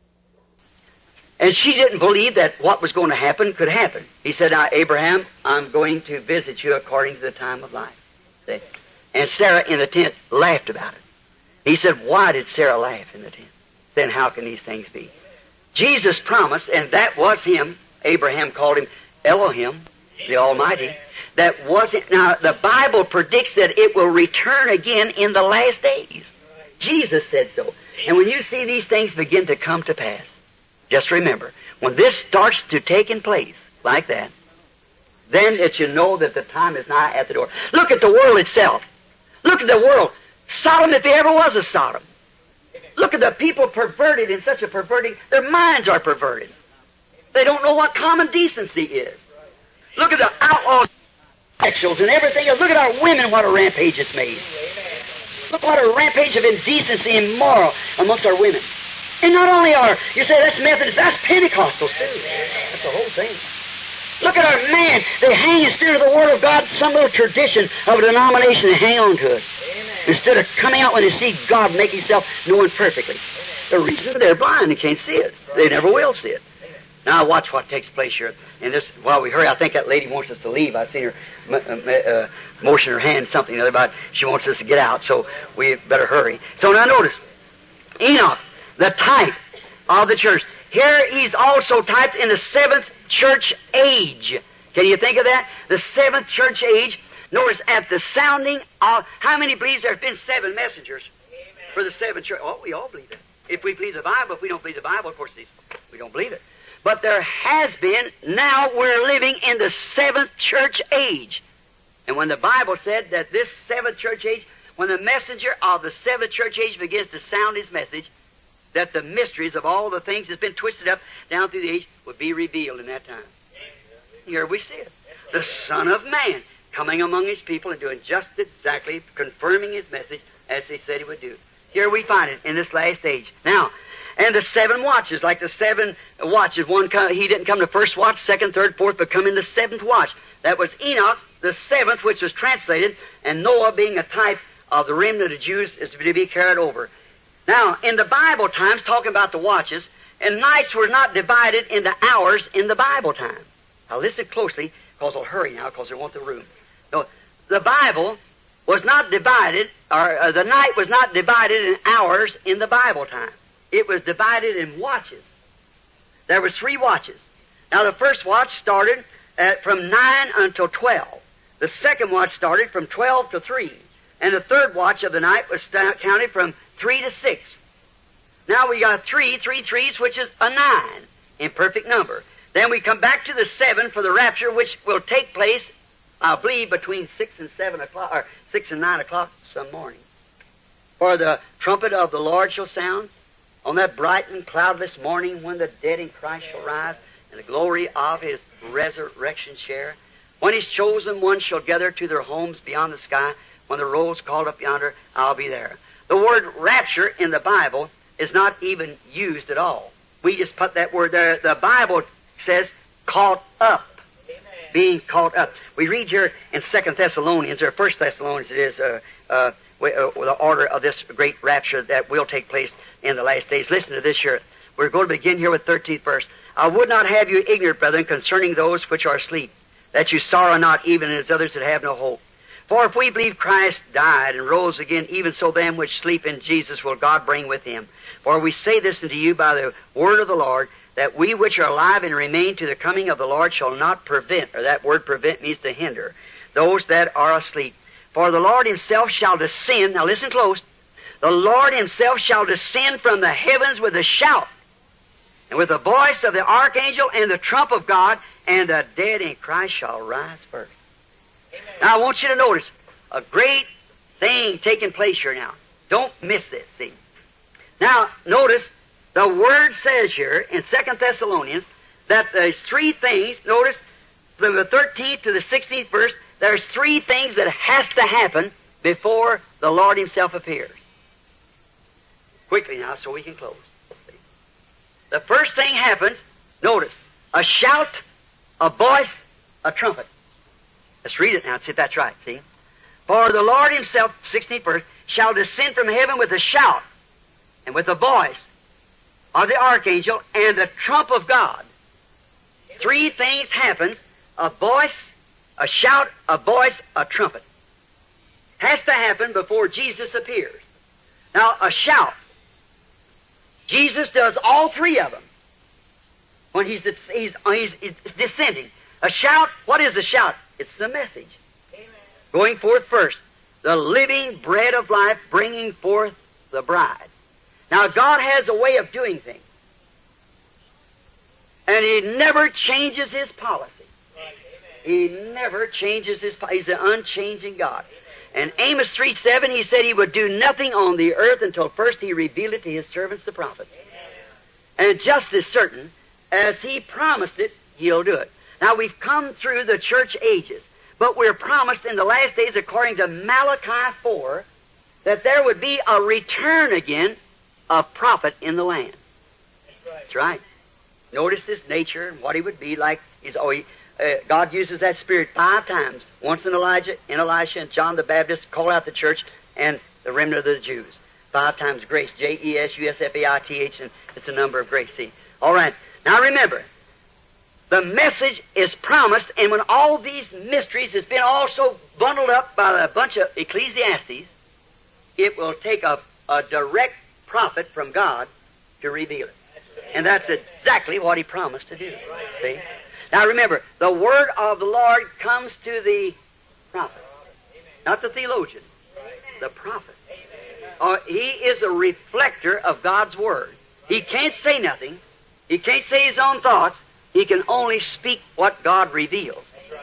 And she didn't believe that what was going to happen could happen. He said, now, Abraham, I'm going to visit you according to the time of life. See? And Sarah in the tent laughed about it. He said, why did Sarah laugh in the tent? Then how can these things be? Jesus promised, and that was Him. Abraham called Him Elohim, the Almighty. That wasn't. Now, the Bible predicts that it will return again in the last days. Jesus said so. And when you see these things begin to come to pass, just remember, when this starts to take in place like that, then it should know that the time is nigh at the door. Look at the world itself. Look at the world. Sodom, if there ever was a Sodom. Look at the people perverted in such a perverting. Their minds are perverted. They don't know what common decency is. Look at the outlaws, sexuals, and everything else. Look at our women, what a rampage it's made. Look what a rampage of indecency and immoral amongst our women. And not only are, you say that's Methodist, that's Pentecostals too. That's the whole thing. Look at our man. They hang instead of the Word of God, some little tradition of a denomination, they hang on to it. Amen. Instead of coming out when they see God make Himself known perfectly. The reason they're blind, they can't see it. They never will see it. Now watch what takes place here. And this, while we hurry, I think that lady wants us to leave. I've seen her uh, motion her hand something the other about she wants us to get out, so we better hurry. So now notice, Enoch, the type of the church. Here he's also typed in the seventh church age. Can you think of that? The seventh church age. Notice at the sounding of, how many believes there have been seven messengers? Amen. For the seventh church? Oh, we all believe it. If we believe the Bible, if we don't believe the Bible, of course, we don't believe it. But there has been, now we're living in the seventh church age. And when the Bible said that this seventh church age when the messenger of the seventh church age begins to sound his message, that the mysteries of all the things that's been twisted up down through the age would be revealed in that time. Here we see it. The Son of Man coming among his people and doing just exactly, confirming his message as he said he would do. Here we find it in this last age. Now, and the seven watches, like the seven watches, one come, he didn't come to first watch, second, third, fourth, but come in the seventh watch. That was Enoch, the seventh, which was translated, and Noah being a type of the remnant of the Jews is to be carried over. Now, in the Bible times, talking about the watches, and nights were not divided into hours in the Bible time. Now listen closely, because I'll hurry now, because I want the room. No, the Bible was not divided, or uh, the night was not divided in hours in the Bible time. It was divided in watches. There was three watches. Now the first watch started at, from nine until twelve. The second watch started from twelve to three. And the third watch of the night was st- counted from three to six. Now we got three, three threes, which is a nine in perfect number. Then we come back to the seven for the rapture, which will take place, I believe, between six and seven o'clock, or six and nine o'clock some morning. For the trumpet of the Lord shall sound on that bright and cloudless morning when the dead in Christ shall rise, and the glory of his resurrection share. When his chosen ones shall gather to their homes beyond the sky, when the roll's called up yonder, I'll be there. The word rapture in the Bible is not even used at all. We just put that word there. The Bible says caught up. Amen. Being caught up. We read here in Second Thessalonians, or First Thessalonians it is, uh, uh, uh, the order of this great rapture that will take place in the last days. Listen to this here. We're going to begin here with thirteenth verse. I would not have you ignorant, brethren, concerning those which are asleep, that you sorrow not even as others that have no hope. For if we believe Christ died and rose again, even so them which sleep in Jesus will God bring with him. For we say this unto you by the word of the Lord, that we which are alive and remain to the coming of the Lord shall not prevent, or that word prevent means to hinder, those that are asleep. For the Lord himself shall descend, now listen close, the Lord himself shall descend from the heavens with a shout, and with the voice of the archangel and the trump of God, and the dead in Christ shall rise first. Amen. Now I want you to notice a great thing taking place here now. Don't miss this, see. Now, notice, the Word says here in Second Thessalonians that there's three things. Notice, from the thirteenth to the sixteenth verse, there's three things that has to happen before the Lord himself appears. Quickly now, so we can close. The first thing happens, notice, a shout, a voice, a trumpet. Let's read it now and see if that's right, see. For the Lord himself, sixteenth verse, shall descend from heaven with a shout, and with the voice of the archangel, and the trump of God. Three things happens, a voice, a shout, a voice, a trumpet. Has to happen before Jesus appears. Now, a shout. Jesus does all three of them when he's, he's, he's, he's descending. A shout, what is a shout? It's the message. Amen. Going forth first, the living bread of life, bringing forth the bride. Now, God has a way of doing things. And he never changes his policy. He never changes his policy. He's an unchanging God. And Amos three seven, he said he would do nothing on the earth until first he revealed it to his servants, the prophets. And just as certain as he promised it, he'll do it. Now, we've come through the church ages, but we're promised in the last days, according to Malachi four, that there would be a return again of prophet in the land. That's right. That's right. Notice his nature and what he would be like. He's always, uh, God uses that Spirit five times. Once in Elijah, in Elisha, and John the Baptist, call out the church, and the remnant of the Jews. Five times grace. J E S U S F A I T H, and it's a number of grace. See? All right. Now remember, the message is promised, and when all these mysteries has been also bundled up by a bunch of Ecclesiastes, it will take a, a direct prophet from God to reveal it. And that's exactly what he promised to do. See? Now remember, the word of the Lord comes to the prophets, not the theologian, the prophet. Uh, he is a reflector of God's word. He can't say nothing. He can't say his own thoughts. He can only speak what God reveals.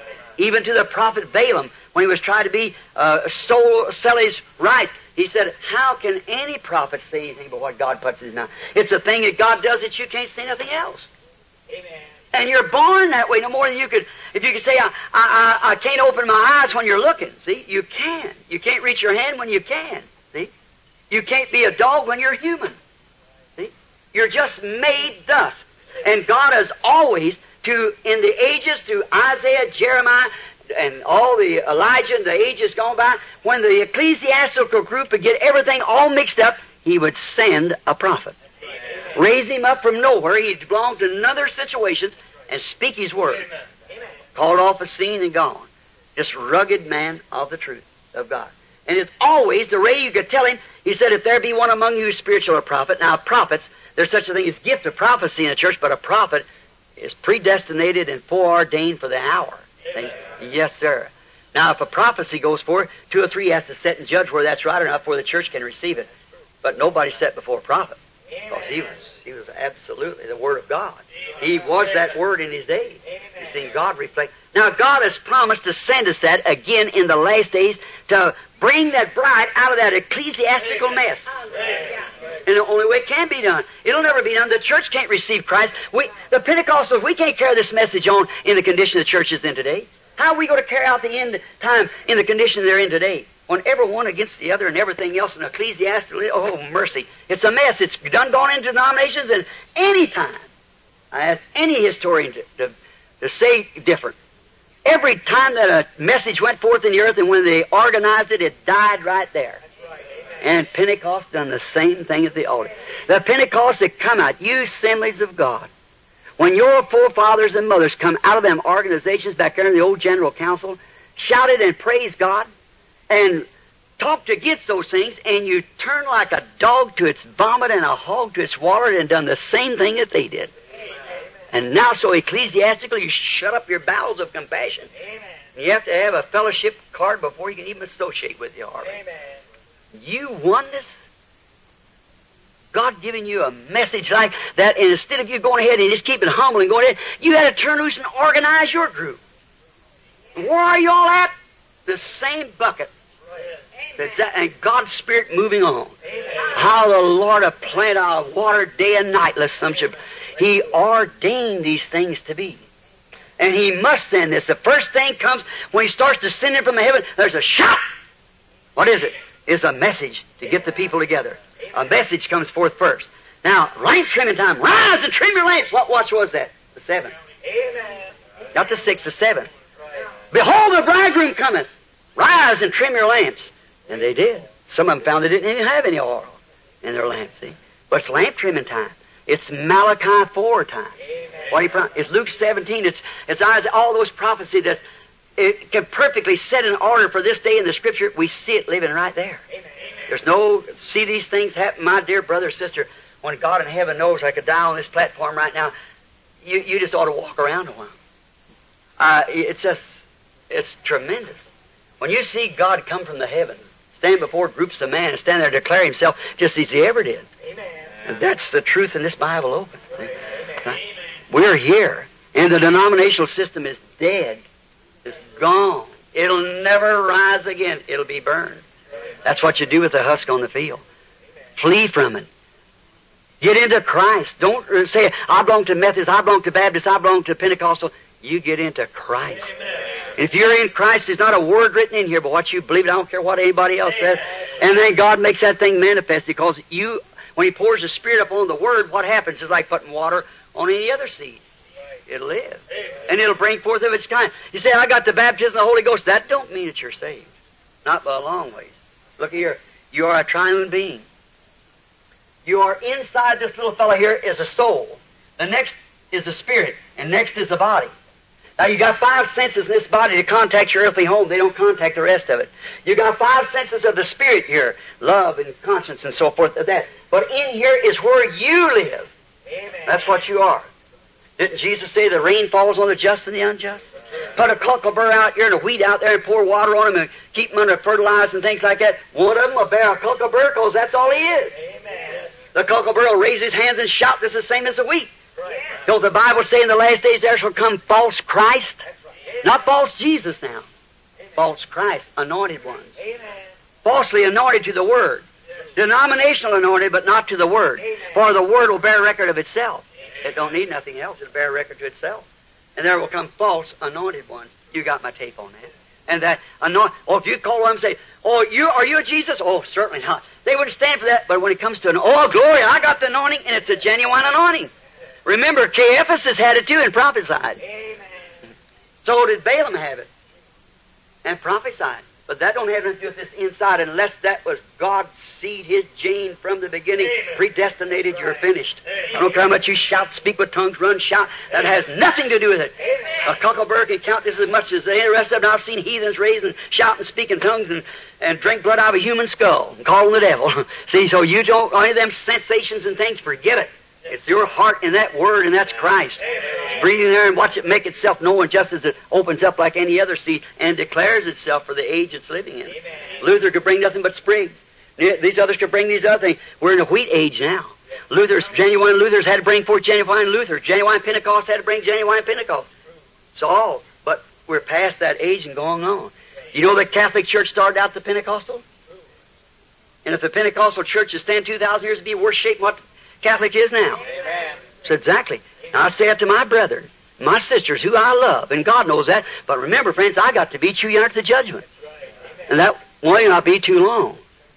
Even to the prophet Balaam, when he was trying to be uh, soul, sell his rights, he said, how can any prophet say anything but what God puts in his mouth? It's a thing that God does that you can't say nothing else. Amen. And you're born that way no more than you could, if you could say, I, I, I can't open my eyes when you're looking. See, you can. You can't reach your hand when you can. See, you can't be a dog when you're human. See, you're just made thus. And God has always, to in the ages, to Isaiah, Jeremiah, and all the Elijah and the ages gone by, when the ecclesiastical group would get everything all mixed up, He would send a prophet. Raise him up from nowhere. He'd belong to another situations and speak His word. Amen. Called off the scene and gone. This rugged man of the truth of God. And it's always the way you could tell him. He said, if there be one among you spiritual or prophet. Now, prophets, there's such a thing as gift of prophecy in the church, but a prophet is predestinated and foreordained for the hour. Amen. Yes, sir. Now, if a prophecy goes forth, two or three has to sit and judge whether that's right or not before the church can receive it. But nobody sat before a prophet. Because he was, he was absolutely the Word of God. He was that Word in his day. You see, God reflects. Now, God has promised to send us that again in the last days to bring that bride out of that ecclesiastical mess. And the only way it can be done. It'll never be done. The church can't receive Christ. We, the Pentecostals, we can't carry this message on in the condition the church is in today. How are we going to carry out the end time in the condition they're in today? When every one against the other and everything else in ecclesiastical, oh mercy. It's a mess. It's done gone into denominations, and any time I ask any historian to, to, to say different. Every time that a message went forth in the earth and when they organized it, it died right there. And Pentecost done the same thing at the altar. The Pentecost that come out, you assemblies of God. When your forefathers and mothers come out of them organizations back there in the old General Council, shouted and praised God, and talked against those things, and you turn like a dog to its vomit and a hog to its water, and done the same thing that they did. And now so ecclesiastical, you shut up your bowels of compassion. You have to have a fellowship card before you can even associate with you, Harvey. You oneness? God giving you a message like that, and instead of you going ahead and just keeping humble and going ahead, you had to turn loose and organize your group. Where are you all at? The same bucket. And God's Spirit moving on. How the Lord have planted our water day and night, lest some should. He ordained these things to be. And He must send this. The first thing comes when He starts descending from the heaven, there's a shout. What is it? It's a message to get the people together. A message comes forth first. Now, lamp trimming time. Rise and trim your lamps. What watch was that? The seventh. Not the sixth, the seventh. Behold, the bridegroom cometh. Rise and trim your lamps. And they did. Some of them found they didn't even have any oil in their lamps, see. But it's lamp trimming time. It's Malachi four time. What he pro- it's Luke seventeen. It's, it's all those prophecies that it can perfectly set in order for this day in the Scripture. We see it living right there. Amen. There's no, see these things happen, my dear brother, sister, when God in heaven knows I could die on this platform right now, you, you just ought to walk around a while. Uh, it's just, it's tremendous. When you see God come from the heavens, stand before groups of men and stand there and declare Himself just as He ever did. Amen. And that's the truth in this Bible open. Right? We're here, and the denominational system is dead. It's gone. It'll never rise again. It'll be burned. That's what you do with the husk on the field. Flee from it. Get into Christ. Don't say, I belong to Methodist, I belong to Baptist, I belong to Pentecostal. You get into Christ. If you're in Christ, there's not a word written in here but what you believe. I don't care what anybody else says. And then God makes that thing manifest because you, when He pours the Spirit upon the Word, what happens is like putting water on any other seed. It'll live. And it'll bring forth of its kind. You say, I got the baptism of the Holy Ghost. That don't mean that you're saved. Not by a long ways. Look here. You are a triune being. You are inside this little fellow here is a soul. The next is the spirit. And next is the body. Now you got five senses in this body to contact your earthly home. They don't contact the rest of it. You got five senses of the spirit here. Love and conscience and so forth of that. But in here is where you live. Amen. That's what you are. Didn't Jesus say the rain falls on the just and the unjust? Put a cucumber out here and a wheat out there and pour water on them and keep them under fertilized and things like that. One of them will bear a cucumber because that's all he is. Amen. The cucumber will raise his hands and shout, this is the same as the wheat. Right. Don't the Bible say in the last days there shall come false Christ? That's right. Not false Jesus now. False Christ, anointed ones. Amen. Falsely anointed to the Word. Denominational anointed, but not to the Word. Amen. For the Word will bear record of itself. It don't need nothing else. It'll bear record to itself. And there will come false anointed ones. You got my tape on that. And that anoint. Oh, if you call them and say, "Oh, you are you a Jesus?" Oh, certainly not. They wouldn't stand for that. But when it comes to an oh glory, I got the anointing, and it's a genuine anointing. Remember, Caiaphas had it too and prophesied. Amen. So did Balaam have it and prophesied. But that don't have anything to do with this inside unless that was God's seed, His gene from the beginning. Amen. Predestinated, you're finished. Amen. I don't care how much you shout, speak with tongues, run, shout. That has nothing to do with it. Amen. A Kuckelberg can count this as much as the rest of them. I've seen heathens raise and shout and speak in tongues and, and drink blood out of a human skull and call them the devil. See, so you don't, any of them sensations and things, forget it. It's your heart in that Word, and that's Christ. It's breathing there and watch it make itself known just as it opens up like any other seed and declares itself for the age it's living in. Amen. Luther could bring nothing but sprigs. These others could bring these other things. We're in a wheat age now. Luther's, genuine Luthers had to bring forth genuine Luther. Genuine Pentecost had to bring genuine Pentecost. So all, but we're past that age and going on. You know the Catholic Church started out the Pentecostal? And if the Pentecostal church is stand two thousand years, it'd be worse shape than what Catholic is now. Amen. So exactly. Now I say that to my brethren, my sisters, who I love, and God knows that. But remember, friends, I got to beat you yet at the judgment. And that will not be too long.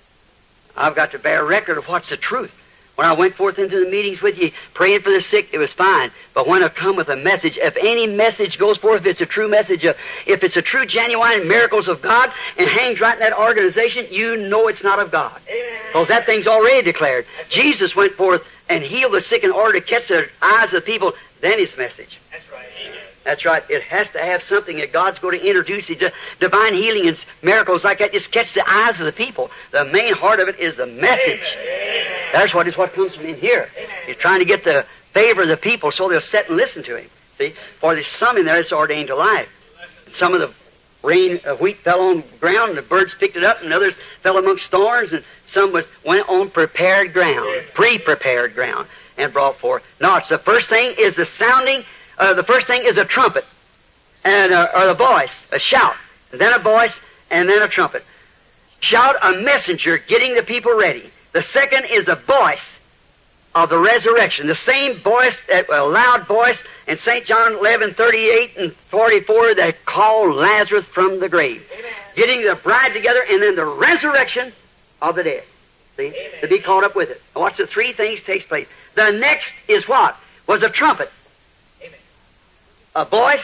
I've got to bear record of what's the truth. When I went forth into the meetings with you, praying for the sick, it was fine. But when I come with a message, if any message goes forth, if it's a true message, of, if it's a true, genuine miracles of God, and hangs right in that organization, you know it's not of God. Because that thing's already declared. Jesus went forth and healed the sick in order to catch the eyes of the people, then His message. That's right. Amen. That's right. It has to have something that God's going to introduce. It's a divine healing and miracles like that just catch the eyes of the people. The main heart of it is the message. Amen. That's what is what comes from in here. Amen. He's trying to get the favor of the people so they'll sit and listen to Him. See? For there's some in there that's ordained to life. Some of the rain of wheat fell on ground and the birds picked it up, and others fell amongst thorns, and some was went on prepared ground, pre-prepared ground, and brought forth. No, it's the first thing is the sounding. Uh, the first thing is a trumpet, and uh, or a voice, a shout, and then a voice, and then a trumpet. Shout, a messenger getting the people ready. The second is the voice of the resurrection. The same voice, that a loud voice in Saint John eleven thirty-eight and forty-four that called Lazarus from the grave. Amen. Getting the bride together, and then the resurrection of the dead. See? Amen. To be caught up with it. And watch the three things takes place. The next is what? Was a trumpet. Amen. A voice,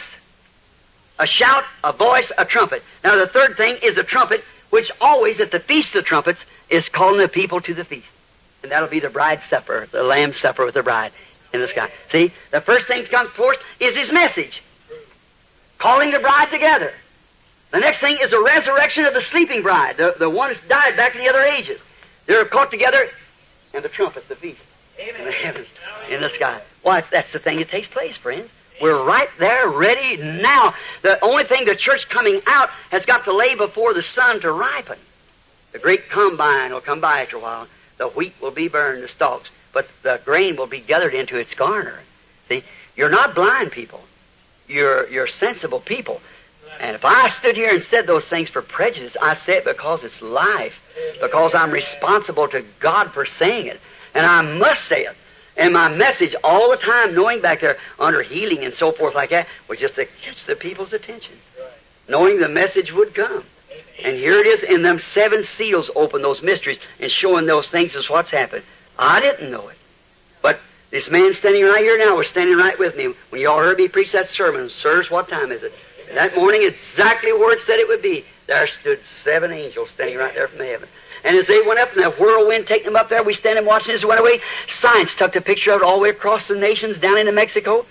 a shout, a voice, a trumpet. Now the third thing is a trumpet, which always at the Feast of Trumpets is calling the people to the feast. And that'll be the bride's supper, the Lamb's supper with the bride in the sky. See, the first thing that comes forth is His message, calling the bride together. The next thing is the resurrection of the sleeping bride, the, the one that's died back in the other ages. They're caught together, and the trumpet, the feast, Amen. in the heavens, in the sky. Why, that's the thing that takes place, friends. We're right there, ready now. The only thing the church coming out has got to lay before the sun to ripen. The great combine will come by after a while. The wheat will be burned, the stalks, but the grain will be gathered into its garner. See, you're not blind people. You're, you're sensible people. And if I stood here and said those things for prejudice, I say it because it's life, because I'm responsible to God for saying it. And I must say it. And my message all the time, knowing back there under healing and so forth like that, was just to catch the people's attention, knowing the message would come. And here it is, in them seven seals open those mysteries and showing those things is what's happened. I didn't know it. But this man standing right here now was standing right with me. When you all heard me preach that sermon, sirs, what time is it? And that morning, exactly where it said it would be, there stood seven angels standing right there from heaven. And as they went up, and that whirlwind taking them up there, we standing watching as it went away. Science took a picture of it all the way across the nations down into Mexico.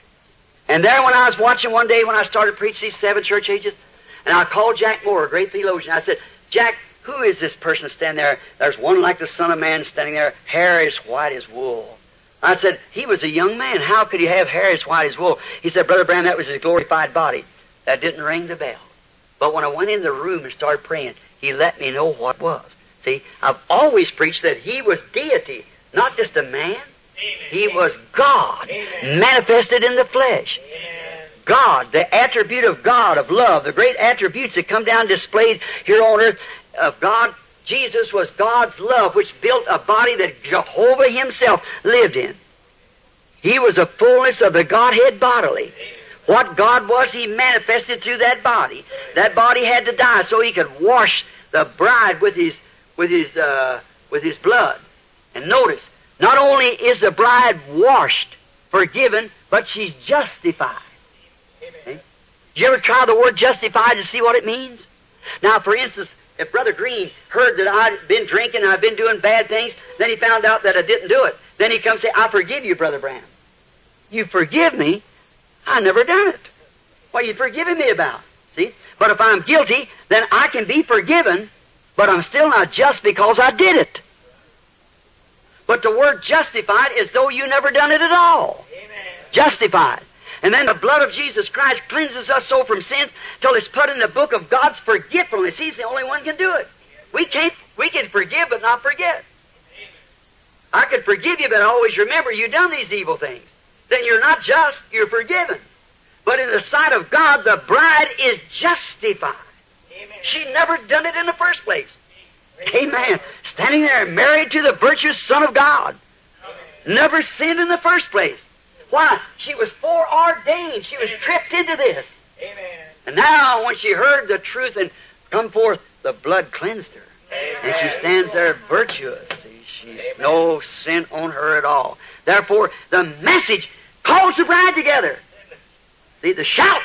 And there when I was watching one day when I started preaching these seven church ages, and I called Jack Moore, a great theologian. I said, Jack, who is this person standing there? There's one like the Son of Man standing there, hair as white as wool. I said, he was a young man. How could he have hair as white as wool? He said, Brother Branham, that was his glorified body. That didn't ring the bell. But when I went in the room and started praying, he let me know what it was. See, I've always preached that he was deity, not just a man. Amen. He was God, Amen. manifested in the flesh. Amen. God, the attribute of God, of love, the great attributes that come down displayed here on earth of God. Jesus was God's love, which built a body that Jehovah Himself lived in. He was the fullness of the Godhead bodily. What God was, He manifested through that body. That body had to die so He could wash the bride with His with His uh, with His blood. And notice, not only is the bride washed, forgiven, but she's justified. Okay? Did you ever try the word justified to see what it means? Now, for instance, if Brother Green heard that I'd been drinking and I'd been doing bad things, then he found out that I didn't do it. Then he'd come say, I forgive you, Brother Branham. You forgive me? I never done it. What are you forgiving me about? See? But if I'm guilty, then I can be forgiven, but I'm still not just because I did it. But the word justified is though you never done it at all. Amen. Justified. And then the blood of Jesus Christ cleanses us so from sins till it's put in the book of God's forgetfulness. He's the only one who can do it. We can't, we can forgive but not forget. I could forgive you, but I always remember you done these evil things. Then you're not just, you're forgiven. But in the sight of God, the bride is justified. Amen. She never done it in the first place. Amen. Amen. Standing there married to the virtuous Son of God. Amen. Never sinned in the first place. Why? She was foreordained. She was Amen. Tripped into this. Amen. And now when she heard the truth and come forth, the blood cleansed her. Amen. And she stands there virtuous. She's Amen. No sin on her at all. Therefore, the message calls the bride together. See, the shout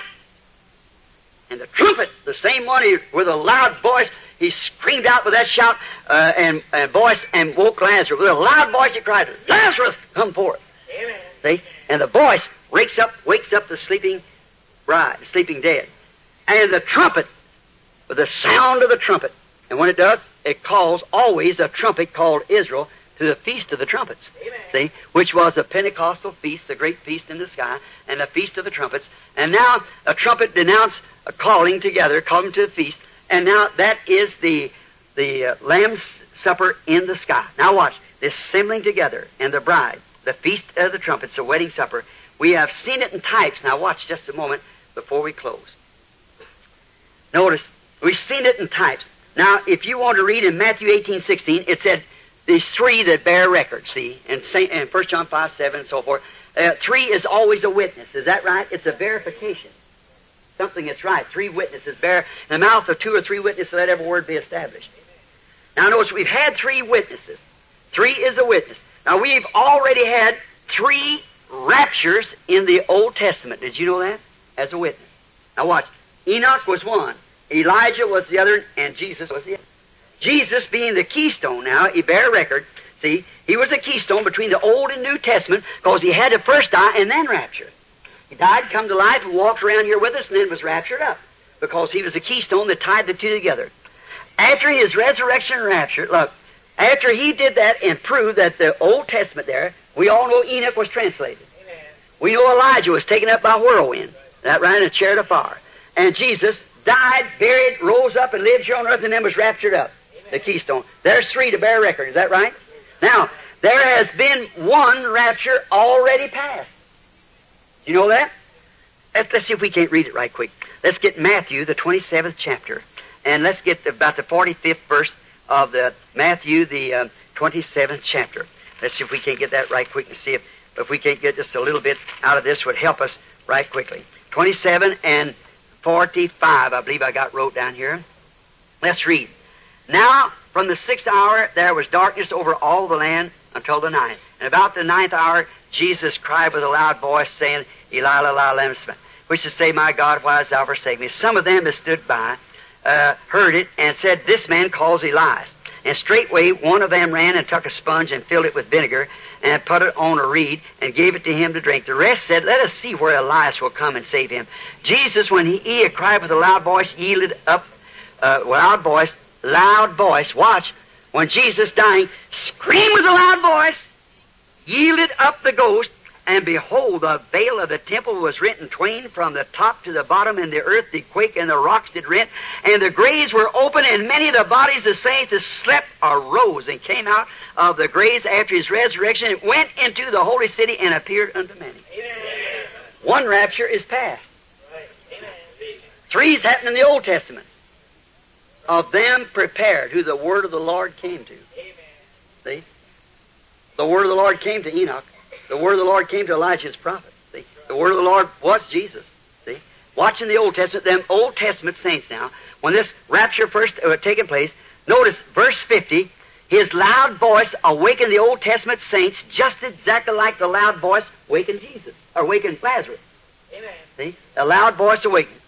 and the trumpet, the same one he, with a loud voice, he screamed out with that shout uh, and, and voice and woke Lazarus. With a loud voice he cried, Lazarus, come forth. Amen. See? And the voice wakes up, wakes up the sleeping bride, the sleeping dead. And the trumpet, with the sound of the trumpet, and when it does, it calls always a trumpet called Israel to the Feast of the Trumpets. Amen. See? Which was the Pentecostal feast, the great feast in the sky, and the Feast of the Trumpets. And now a trumpet denounced a calling together, calling to the feast, and now that is the the uh, Lamb's Supper in the sky. Now watch, this assembling together and the bride, the Feast of the Trumpets, the wedding supper. We have seen it in types. Now watch just a moment before we close. Notice, we've seen it in types. Now, if you want to read in Matthew eighteen sixteen, it said these three that bear record, see, and, and First John five seven and so forth. Uh, three is always a witness. Is that right? It's a verification. Something that's right. Three witnesses bear. In the mouth of two or three witnesses, let every word be established. Now, notice we've had three witnesses. Three is a witness. Now, we've already had three raptures in the Old Testament. Did you know that? As a witness. Now, watch. Enoch was one. Elijah was the other, and Jesus was the other. Jesus being the keystone now, he bear record. See, he was a keystone between the Old and New Testament because he had to first die and then rapture. He died, come to life, and walked around here with us, and then was raptured up because he was the keystone that tied the two together. After his resurrection and rapture, look, after he did that and proved that the Old Testament there, we all know Enoch was translated. Amen. We know Elijah was taken up by whirlwind. That ran in a chariot of fire. And Jesus died, buried, rose up, and lived here on earth, and then was raptured up. Amen. The keystone. There's three to bear record. Is that right? Now, there has been one rapture already passed. You know that? Let's see if we can't read it right quick. Let's get Matthew, the twenty-seventh chapter, and let's get about the forty-fifth verse of the Matthew, the uh, twenty-seventh chapter. Let's see if we can't get that right quick and see if, if we can't get just a little bit out of this would help us right quickly. twenty-seven and forty-five, I believe I got wrote down here. Let's read. Now, from the sixth hour, there was darkness over all the land until the ninth. And about the ninth hour, Jesus cried with a loud voice, saying, Eli, Eli, lama sabachthani, which is to say, My God, why hast thou forsaken me? Some of them that stood by uh, heard it and said, This man calls Elias. And straightway one of them ran and took a sponge and filled it with vinegar and put it on a reed and gave it to him to drink. The rest said, Let us see where Elias will come and save him. Jesus, when he, he had cried with a loud voice, yielded up, uh, loud voice, loud voice, watch, when Jesus dying, screamed with a loud voice, yielded up the ghost, and behold, the veil of the temple was rent in twain from the top to the bottom, and the earth did quake, and the rocks did rent, and the graves were open, and many of the bodies of saints that slept arose and came out of the graves after his resurrection, and went into the holy city and appeared unto many. Amen. One rapture is past. Three's happened in the Old Testament. Of them prepared, who the word of the Lord came to. Amen. See? The word of the Lord came to Enoch. The word of the Lord came to Elijah's prophet. See? The word of the Lord was Jesus. See? Watching the Old Testament, them Old Testament saints now, when this rapture first uh, taken place, notice verse fifty, his loud voice awakened the Old Testament saints just exactly like the loud voice awakened Jesus, or awakened Lazarus. Amen. See? A loud voice awakened.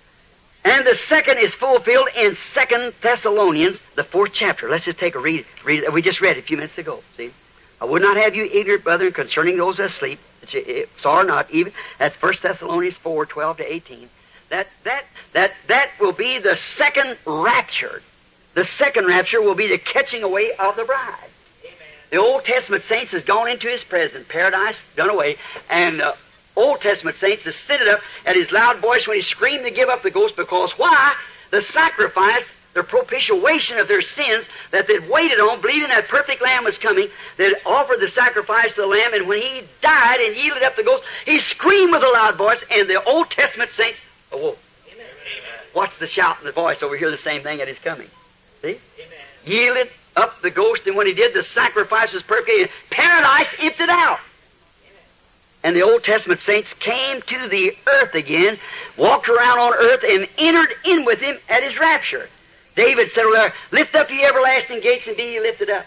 And the second is fulfilled in Second Thessalonians, the fourth chapter. Let's just take a read. read we just read it a few minutes ago. See? I would not have you ignorant, brethren, concerning those asleep, saw or not, even. That's First Thessalonians four, twelve to eighteen. That, that, that, that will be the second rapture. The second rapture will be the catching away of the bride. Amen. The Old Testament saints has gone into his presence, paradise done away, and uh, Old Testament saints has sit up at his loud voice when he screamed to give up the ghost, because why? The sacrifice, the propitiation of their sins that they'd waited on, believing that perfect Lamb was coming, they'd offered the sacrifice to the Lamb, and when he died and yielded up the ghost, he screamed with a loud voice, and the Old Testament saints awoke. Amen. Watch the shout and the voice over here, the same thing at his coming. See? Amen. Yielded up the ghost, and when he did, the sacrifice was perfect, and paradise emptied out. And the Old Testament saints came to the earth again, walked around on earth, and entered in with him at his rapture. David said, well, lift up ye everlasting gates, and be ye lifted up.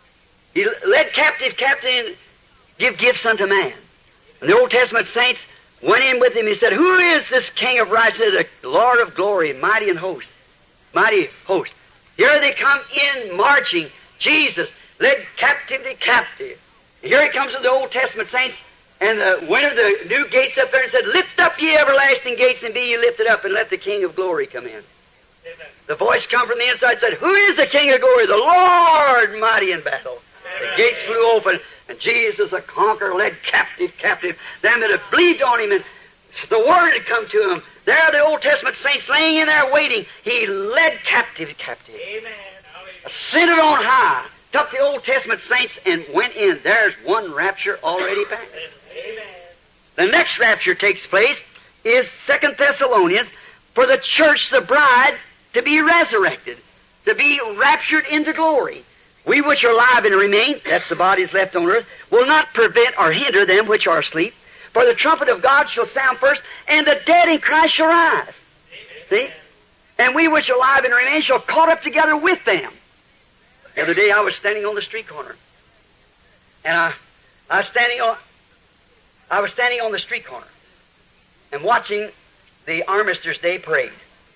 He led captive captive, and give gifts unto man. And the Old Testament saints went in with him. He said, who is this King of righteousness, the Lord of glory, mighty in host? Mighty host. Here they come in marching. Jesus led captivity captive. And here he comes with the Old Testament saints, and the went of the new gates up there and said, lift up ye everlasting gates, and be ye lifted up, and let the King of glory come in. Amen. The voice come from the inside and said, who is the King of glory? The Lord mighty in battle. Amen. The gates flew open, and Jesus, the conqueror, led captive captive. Them that had believed on him, and the word had come to him. There the Old Testament saints laying in there waiting. He led captive captive. Amen. Ascended on high. Took the Old Testament saints and went in. There's one rapture already passed. Amen. The next rapture takes place is Second Thessalonians, for the church, the bride, to be resurrected, to be raptured into glory. We which are alive and remain, that's the bodies left on earth, will not prevent or hinder them which are asleep. For the trumpet of God shall sound first, and the dead in Christ shall rise. See? And we which are alive and remain shall caught up together with them. The other day I was standing on the street corner. And I, I was standing on, I was standing on the street corner and watching the Armistice Day parade.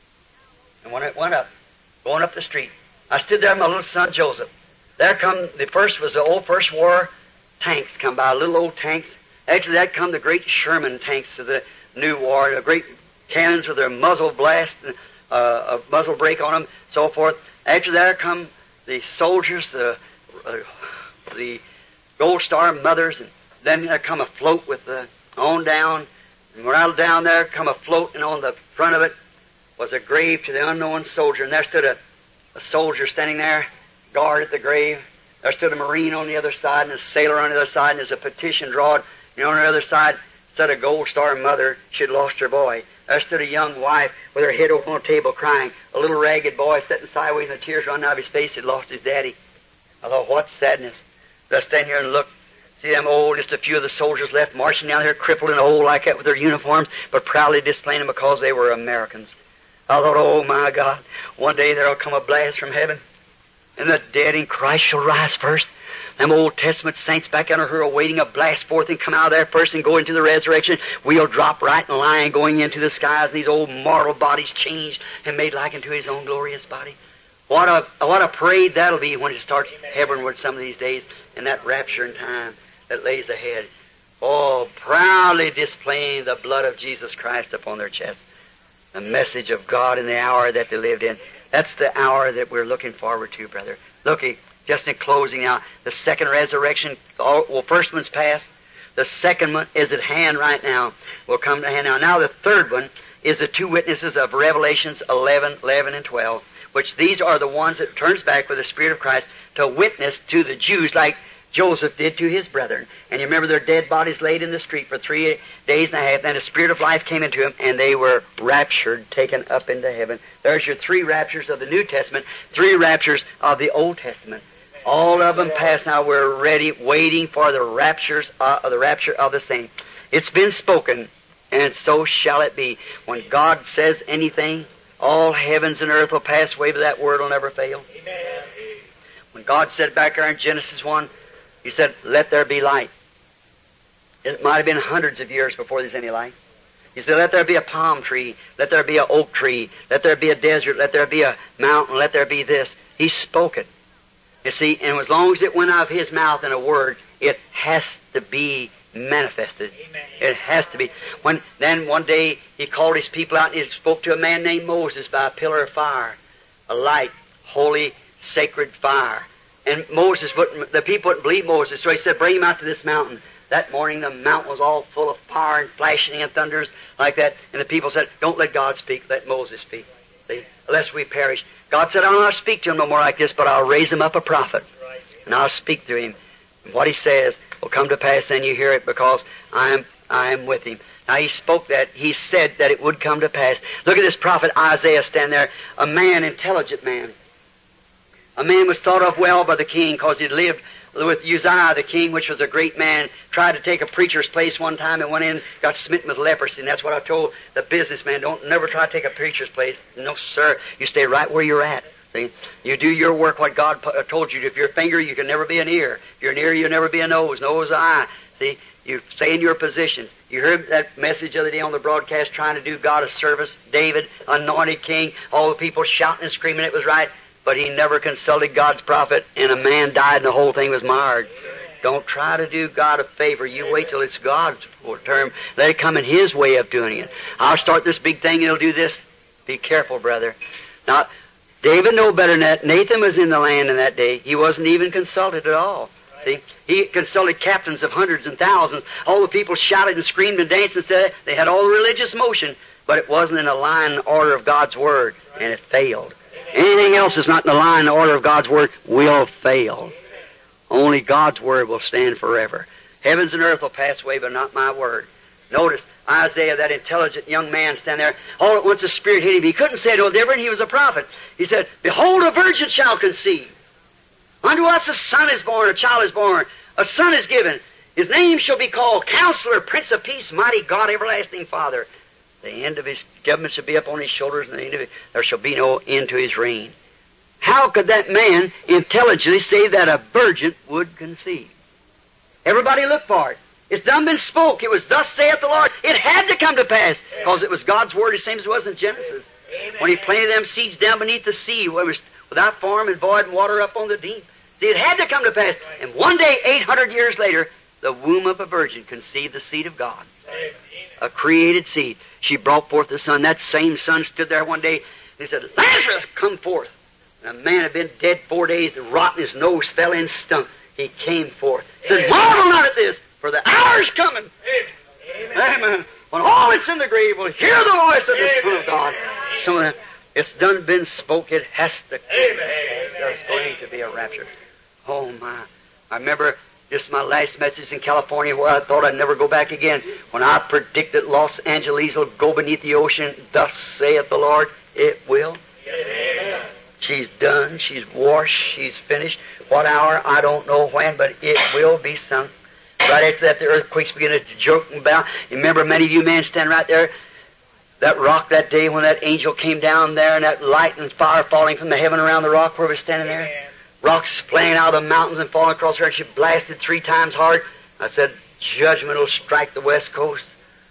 And when it went up, going up the street, I stood there with my little son Joseph. There come, the first was the old First War tanks come by, little old tanks. After that come the great Sherman tanks of the new war, the great cannons with their muzzle blast, uh, a muzzle brake on them, so forth. After that come the soldiers, the uh, the Gold Star mothers, and then there come a float with the on down, and right down there come a float, and on the front of it was a grave to the unknown soldier, and there stood a, a soldier standing there, guard at the grave. There stood a Marine on the other side, and a sailor on the other side, and there's a petition drawn, and on the other side stood a Gold Star mother. She'd lost her boy. There stood a young wife with her head over on the table crying. A little ragged boy sitting sideways and the tears running out of his face. He'd lost his daddy. I thought, what sadness. I stand here and look. See them old, just a few of the soldiers left marching down here, crippled and old like that with their uniforms, but proudly displaying them because they were Americans. I thought, oh my God, one day there'll come a blast from heaven, and the dead in Christ shall rise first. Them Old Testament saints back under her awaiting a blast forth and come out of there first and go into the resurrection. We'll drop right in line going into the skies, and these old mortal bodies changed and made like unto his own glorious body. What a what a parade that'll be when it starts heavenward some of these days in that rapture in time that lays ahead. Oh, proudly displaying the blood of Jesus Christ upon their chests. The message of God in the hour that they lived in. That's the hour that we're looking forward to, brother. Looky, just in closing now, the second resurrection, all, well, first one's past. The second one is at hand right now. Will come to hand now. Now the third one is the two witnesses of Revelations eleven, eleven, and twelve, which these are the ones that turns back with the Spirit of Christ to witness to the Jews, like Joseph did to his brethren. And you remember their dead bodies laid in the street for three days and a half. Then the Spirit of life came into them, and they were raptured, taken up into heaven. There's your three raptures of the New Testament, three raptures of the Old Testament. All of them passed. Now we're ready, waiting for the raptures uh, the rapture of the saints. It's been spoken, and so shall it be. When God says anything, all heavens and earth will pass away, but that word will never fail. Amen. When God said back there in Genesis one, He said, "Let there be light." It might have been hundreds of years before there's any light. He said, "Let there be a palm tree. Let there be an oak tree. Let there be a desert. Let there be a mountain. Let there be this." He spoke it. You see, and as long as it went out of His mouth in a word, it has to be manifested. Amen. It has to be. When then one day He called His people out and He spoke to a man named Moses by a pillar of fire, a light, holy, sacred fire. And Moses wouldn't, the people wouldn't believe Moses, so He said, "Bring him out to this mountain." That morning the mountain was all full of fire and flashing and thunders like that. And the people said, "Don't let God speak, let Moses speak, see, lest we perish." God said, "I'll not speak to him no more like this, but I'll raise him up a prophet, and I'll speak to him. And what he says will come to pass, then you hear it, because I am I am with him." Now He spoke that. He said that it would come to pass. Look at this prophet Isaiah stand there, a man, intelligent man. A man was thought of well by the king, because he'd lived with Uzziah the king, which was a great man, tried to take a preacher's place one time and went in, got smitten with leprosy. And that's what I told the businessman. Don't never try to take a preacher's place. No, sir. You stay right where you're at. See? You do your work, what God told you. If you're a finger, you can never be an ear. If you're an ear, you'll never be a nose. Nose, an eye. See? You stay in your positions. You heard that message the other day on the broadcast, trying to do God a service. David, anointed king, all the people shouting and screaming it was right. But he never consulted God's prophet, and a man died and the whole thing was marred. Don't try to do God a favor. You wait till it's God's term. Let it come in His way of doing it. I'll start this big thing and He'll do this. Be careful, brother. Now, David knew better than that. Nathan was in the land in that day. He wasn't even consulted at all. See? He consulted captains of hundreds and thousands. All the people shouted and screamed and danced and said they had all the religious motion, but it wasn't in the line and order of God's Word, and it failed. Anything else that's not in the line and order of God's Word will fail. Only God's Word will stand forever. Heavens and earth will pass away, but not my Word. Notice Isaiah, that intelligent young man, stand there. All at once the Spirit hit him. He couldn't say no different. He was a prophet. He said, "Behold, a virgin shall conceive. Unto us a son is born, a child is born, a son is given. His name shall be called Counselor, Prince of Peace, Mighty God, Everlasting Father. The end of His government shall be upon His shoulders, and the end of it, there shall be no end to His reign." How could that man intelligently say that a virgin would conceive? Everybody looked for it. It's done been spoke. It was thus saith the Lord. It had to come to pass, because it was God's Word, the same as it was in Genesis. Amen. When He planted them seeds down beneath the sea, where it was without form and void and water up on the deep. See, it had to come to pass. And one day, eight hundred years later, the womb of a virgin conceived the seed of God. Amen. A created seed. She brought forth the son. That same son stood there one day and he said, "Lazarus, come forth." And a man had been dead four days and rotten. His nose fell in, stunk. He came forth. He said, "Marvel not at this, for the hour's coming." Amen. Amen. When all that's in the grave will hear the voice of the Son of God. So that it's done been spoke. It has to come. There's going to be a rapture. Oh my. I remember just my last message in California, where I thought I'd never go back again. When I predict that Los Angeles will go beneath the ocean, thus saith the Lord, it will. Yes. She's done. She's washed. She's finished. What hour? I don't know when, but it will be sunk. Right after that, the earthquakes begin to joke and bounce. You remember many of you men standing right there, that rock that day when that angel came down there, and that light and fire falling from the heaven around the rock where we were standing there? Rocks flying out of the mountains and falling across her, and she blasted three times hard. I said, judgment will strike the west coast.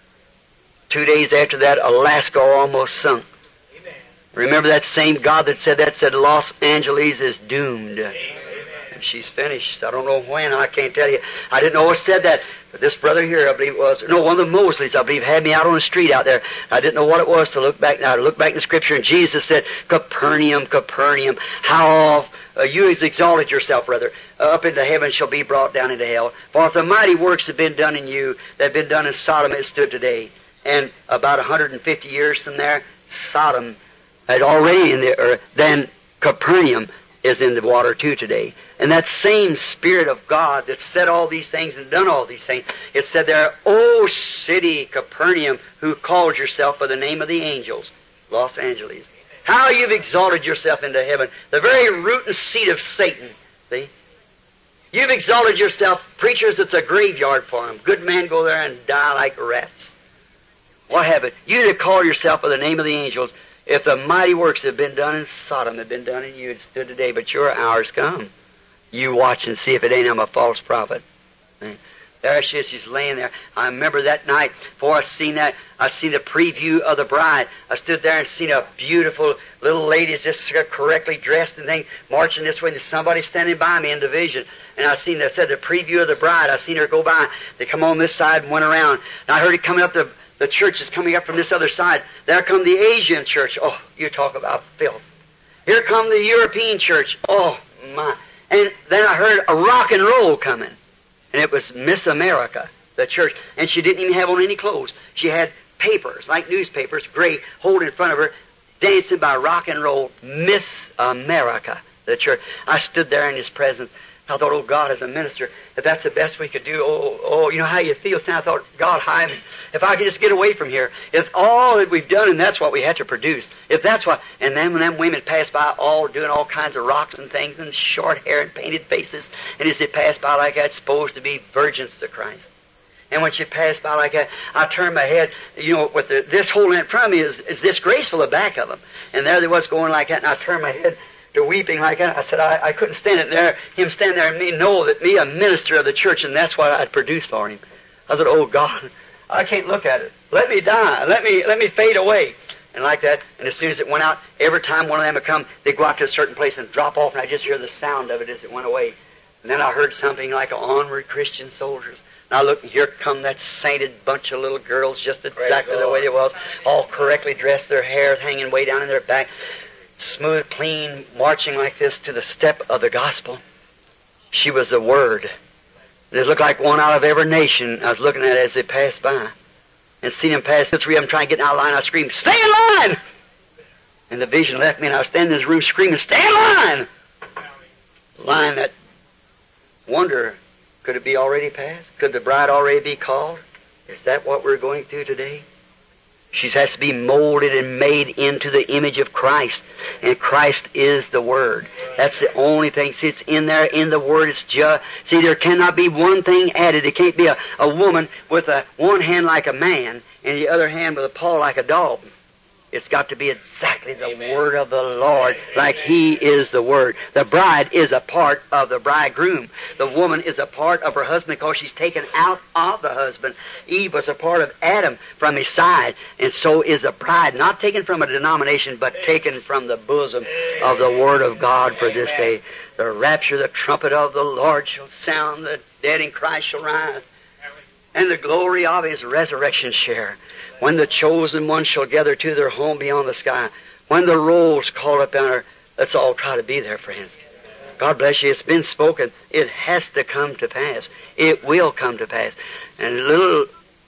Two days after that, Alaska almost sunk. Amen. Remember that same God that said that said Los Angeles is doomed. Amen. And she's finished. I don't know when. I can't tell you. I didn't know who said that. But this brother here, I believe it was, no, one of the Mosleys, I believe, had me out on the street out there. I didn't know what it was to look back now. To look back in the Scripture, and Jesus said, "Capernaum, Capernaum, how uh, you has exalted yourself, brother, uh, up into heaven shall be brought down into hell. For if the mighty works have been done in you, that have been done in Sodom, it stood today." And about one hundred fifty years from there, Sodom had already in the earth. Then Capernaum is in the water too today. And that same Spirit of God that said all these things and done all these things, it said there, O city Capernaum, who calls yourself by the name of the angels, Los Angeles. How you've exalted yourself into heaven, the very root and seat of Satan. See? You've exalted yourself, preachers, it's a graveyard for them. Good men go there and die like rats. What happened? You that call yourself by the name of the angels, if the mighty works have been done in Sodom, have been done in you, it stood today, but your hour's come. You watch and see if it ain't I'm a false prophet. There she is, she's laying there. I remember that night, before I seen that, I seen the preview of the bride. I stood there and seen a beautiful little lady just correctly dressed and thing, marching this way, and somebody standing by me in the vision. And I seen, I said, the preview of the bride. I seen her go by. They come on this side and went around. And I heard it coming up, the, the church is coming up from this other side. There come the Asian church. Oh, you talk about filth. Here come the European church. Oh, my. And then I heard a rock and roll coming. And it was Miss America, the church. And she didn't even have on any clothes. She had papers, like newspapers, gray, holding in front of her, dancing by rock and roll, Miss America, the church. I stood there in His presence. I thought, oh, God, as a minister, if that's the best we could do, oh, oh, you know how you feel. So I thought, God, hi, if I could just get away from here. If all that we've done, and that's what we had to produce, if that's what, and then when them women passed by, all doing all kinds of rocks and things, and short hair and painted faces, and as they passed by like that, supposed to be virgins to Christ. And when she passed by like that, I turned my head, you know, with the, this whole in front of me is, is disgraceful, the back of them. And there they was going like that, and I turned my head to weeping like that. I said, I, I couldn't stand it there, him stand there and me know that me, a minister of the church, and that's what I'd produced for him. I said, oh God, I can't look at it. Let me die. Let me, let me fade away. And like that, and as soon as it went out, every time one of them would come, they'd go out to a certain place and drop off, and I just hear the sound of it as it went away. And then I heard something like onward Christian soldiers. And I looked, and here come that sainted bunch of little girls, just exactly the way they was, all correctly dressed, their hair hanging way down in their back, smooth, clean, marching like this to the step of the gospel. She was the Word. They looked like one out of every nation. I was looking at it as they passed by. And seeing them pass, the three of them trying to get out of line, I screamed, stay in line! And the vision left me, and I was standing in this room screaming, stay in line! Line that, wonder, could it be already passed? Could the bride already be called? Is that what we're going through today? She has to be molded and made into the image of Christ. And Christ is the Word. That's the only thing. See, it's in there, in the Word. It's just, see, there cannot be one thing added. It can't be a, a woman with a one hand like a man and the other hand with a paw like a dog. It's got to be exactly the Amen. Word of the Lord, like He is the Word. The bride is a part of the bridegroom. The woman is a part of her husband because she's taken out of the husband. Eve was a part of Adam from his side, and so is the bride, not taken from a denomination, but taken from the bosom of the Word of God for this day. The rapture, the trumpet of the Lord shall sound, the dead in Christ shall rise, and the glory of His resurrection share. When the chosen ones shall gather to their home beyond the sky. When the roll's called up on her, let's all try to be there, friends. God bless you. It's been spoken. It has to come to pass. It will come to pass. And little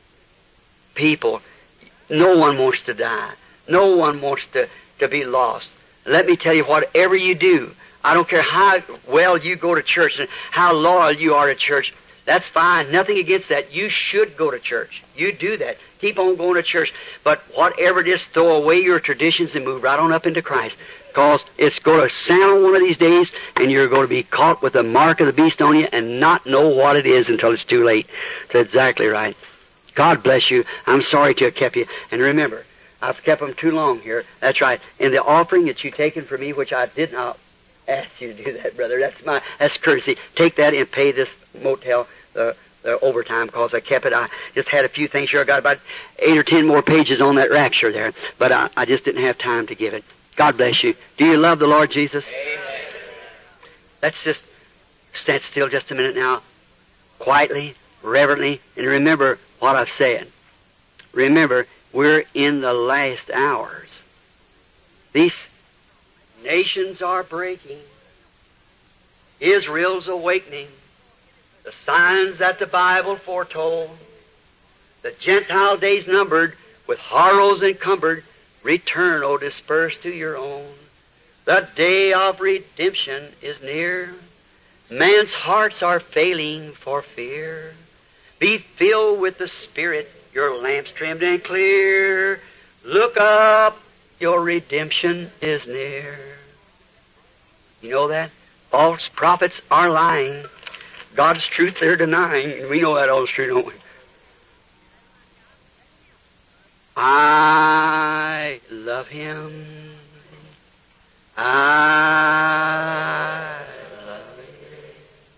people, no one wants to die. No one wants to, to be lost. Let me tell you, whatever you do, I don't care how well you go to church and how loyal you are to church, that's fine. Nothing against that. You should go to church. You do that. Keep on going to church. But whatever it is, throw away your traditions and move right on up into Christ. Because it's going to sound one of these days, and you're going to be caught with the mark of the beast on you and not know what it is until it's too late. That's exactly right. God bless you. I'm sorry to have kept you. And remember, I've kept them too long here. That's right. And the offering that you've taken for me, which I did not ask you to do that, brother. That's my, that's courtesy. Take that and pay this motel the, the overtime because I kept it. I just had a few things here. I got about eight or ten more pages on that rapture there, but I, I just didn't have time to give it. God bless you. Do you love the Lord Jesus? Amen. Let's just stand still just a minute now, quietly, reverently, and remember what I've said. Remember, we're in the last hours. These nations are breaking. Israel's awakening. The signs that the Bible foretold. The Gentile days numbered, with horrors encumbered. Return, O dispersed to your own. The day of redemption is near. Man's hearts are failing for fear. Be filled with the Spirit, your lamps trimmed and clear. Look up, your redemption is near. You know that? False prophets are lying. God's truth they're denying. And we know that all is true, don't we? I love Him. I love Him.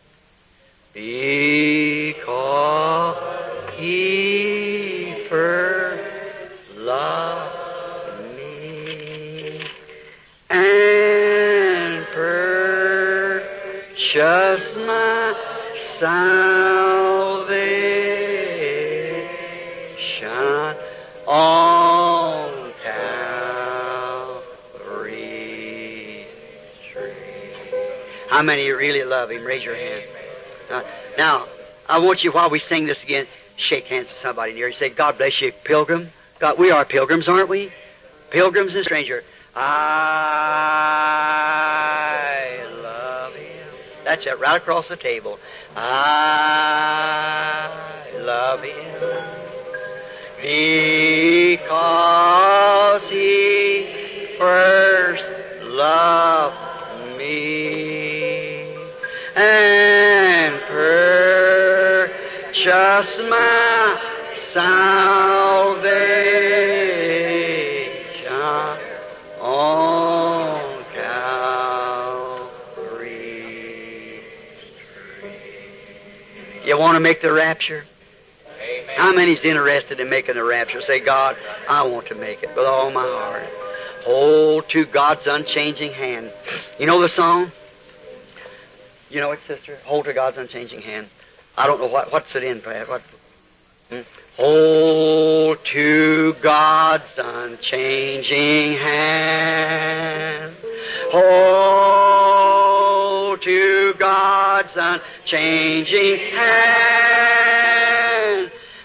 Because He first loved me and purchased my salvation on Calvary's tree. How many really love Him? Raise your hand. Uh, now, I want you, while we sing this again, shake hands with somebody near you. Say, God bless you, pilgrim. God, we are pilgrims, aren't we? Pilgrims and stranger. I love Him. That's it, right across the table. I love Him because He first loved me and purchased my salvation on Calvary's tree. You want to make the rapture? Amen. How many's interested in making the rapture? Say, God, I want to make it with all my heart. Hold to God's unchanging hand. You know the song? You know it, sister? Hold to God's unchanging hand. I don't know what what's it in, Pat. What? Hmm? Hold to God's unchanging hand. Hold to God's unchanging hand.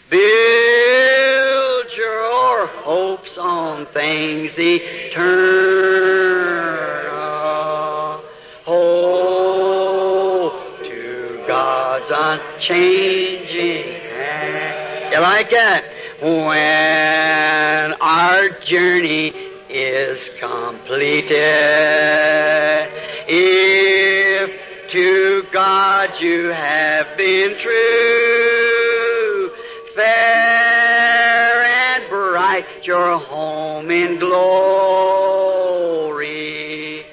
Build your hopes on things eternal. Hold to God's unchanging hand. You like that? When our journey is completed, if to God you have been true, fair and bright your home in glory,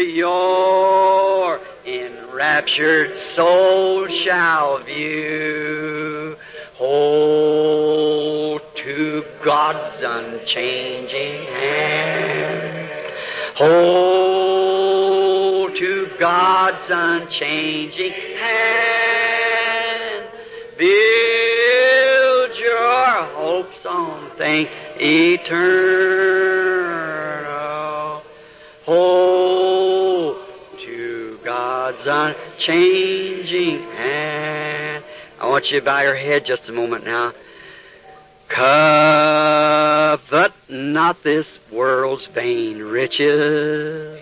your enraptured soul shall view. Hold to God's unchanging hand. Hold to God's unchanging hand. Build your hopes on things eternal. Hold to God's unchanging hand. I want you to bow your head just a moment now. Covet not this world's vain riches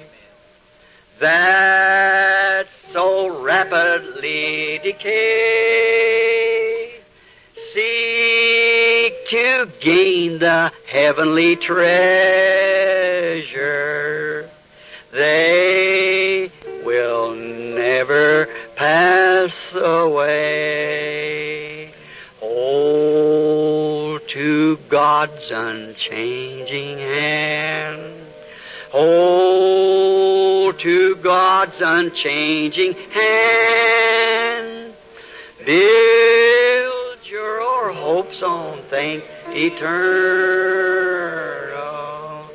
that so rapidly decay. Seek to gain the heavenly treasure. They will never pass away. Hold to God's unchanging hand. Hold to God's unchanging hand. Build your hopes on things eternal.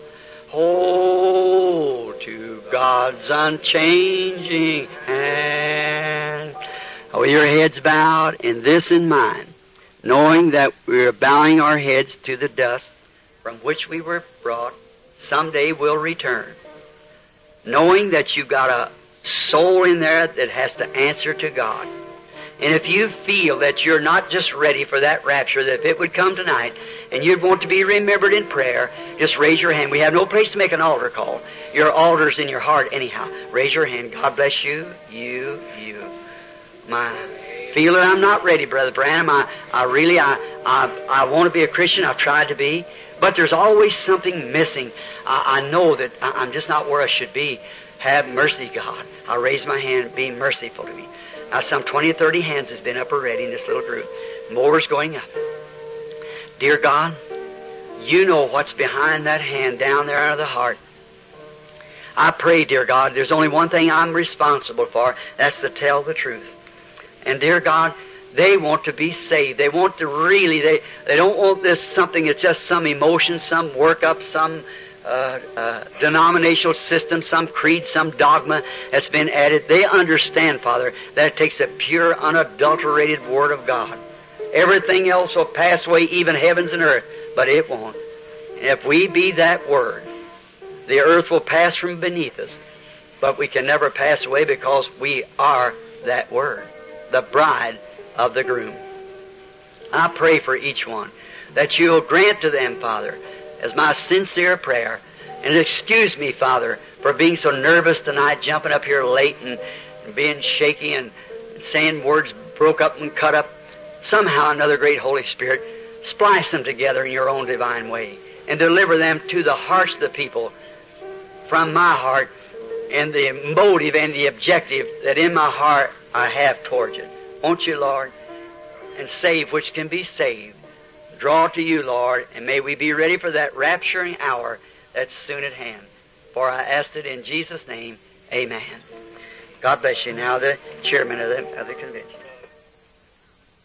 Hold to God's unchanging hand. With your heads bowed, and this in mind, knowing that we are bowing our heads to the dust from which we were brought, someday we'll return. Knowing that you've got a soul in there that has to answer to God. And if you feel that you're not just ready for that rapture, that if it would come tonight, and you'd want to be remembered in prayer, just raise your hand. We have no place to make an altar call. your altar's in your heart anyhow. Raise your hand. God bless you, you, you. My feel that I'm not ready, Brother Branham. I, I really, I, I, I want to be a Christian. I've tried to be. But there's always something missing. I, I know that I, I'm just not where I should be. Have mercy, God. I raise my hand. Be merciful to me. Now, some twenty or thirty hands has been up already in this little group. More's going up. Dear God, you know what's behind that hand down there out of the heart. I pray, dear God, there's only one thing I'm responsible for. That's to tell the truth. And dear God, they want to be saved. They want to really, they, they don't want this something that's just some emotion, some workup, some uh, uh, denominational system, some creed, some dogma that's been added. They understand, Father, that it takes a pure, unadulterated Word of God. Everything else will pass away, even heavens and earth, but it won't. And if we be that Word, the earth will pass from beneath us, but we can never pass away because we are that Word, the bride of the groom. I pray for each one that you'll grant to them, Father, as my sincere prayer. And excuse me, Father, for being so nervous tonight, jumping up here late and, and being shaky and, and saying words broke up and cut up. Somehow another great Holy Spirit splice them together in your own divine way and deliver them to the hearts of the people from my heart and the motive and the objective that in my heart I have towards you. Won't you, Lord? And save which can be saved. Draw to you, Lord, and may we be ready for that rapturing hour that's soon at hand. For I asked it in Jesus' name, amen. God bless you. Now the chairman of the, of the convention.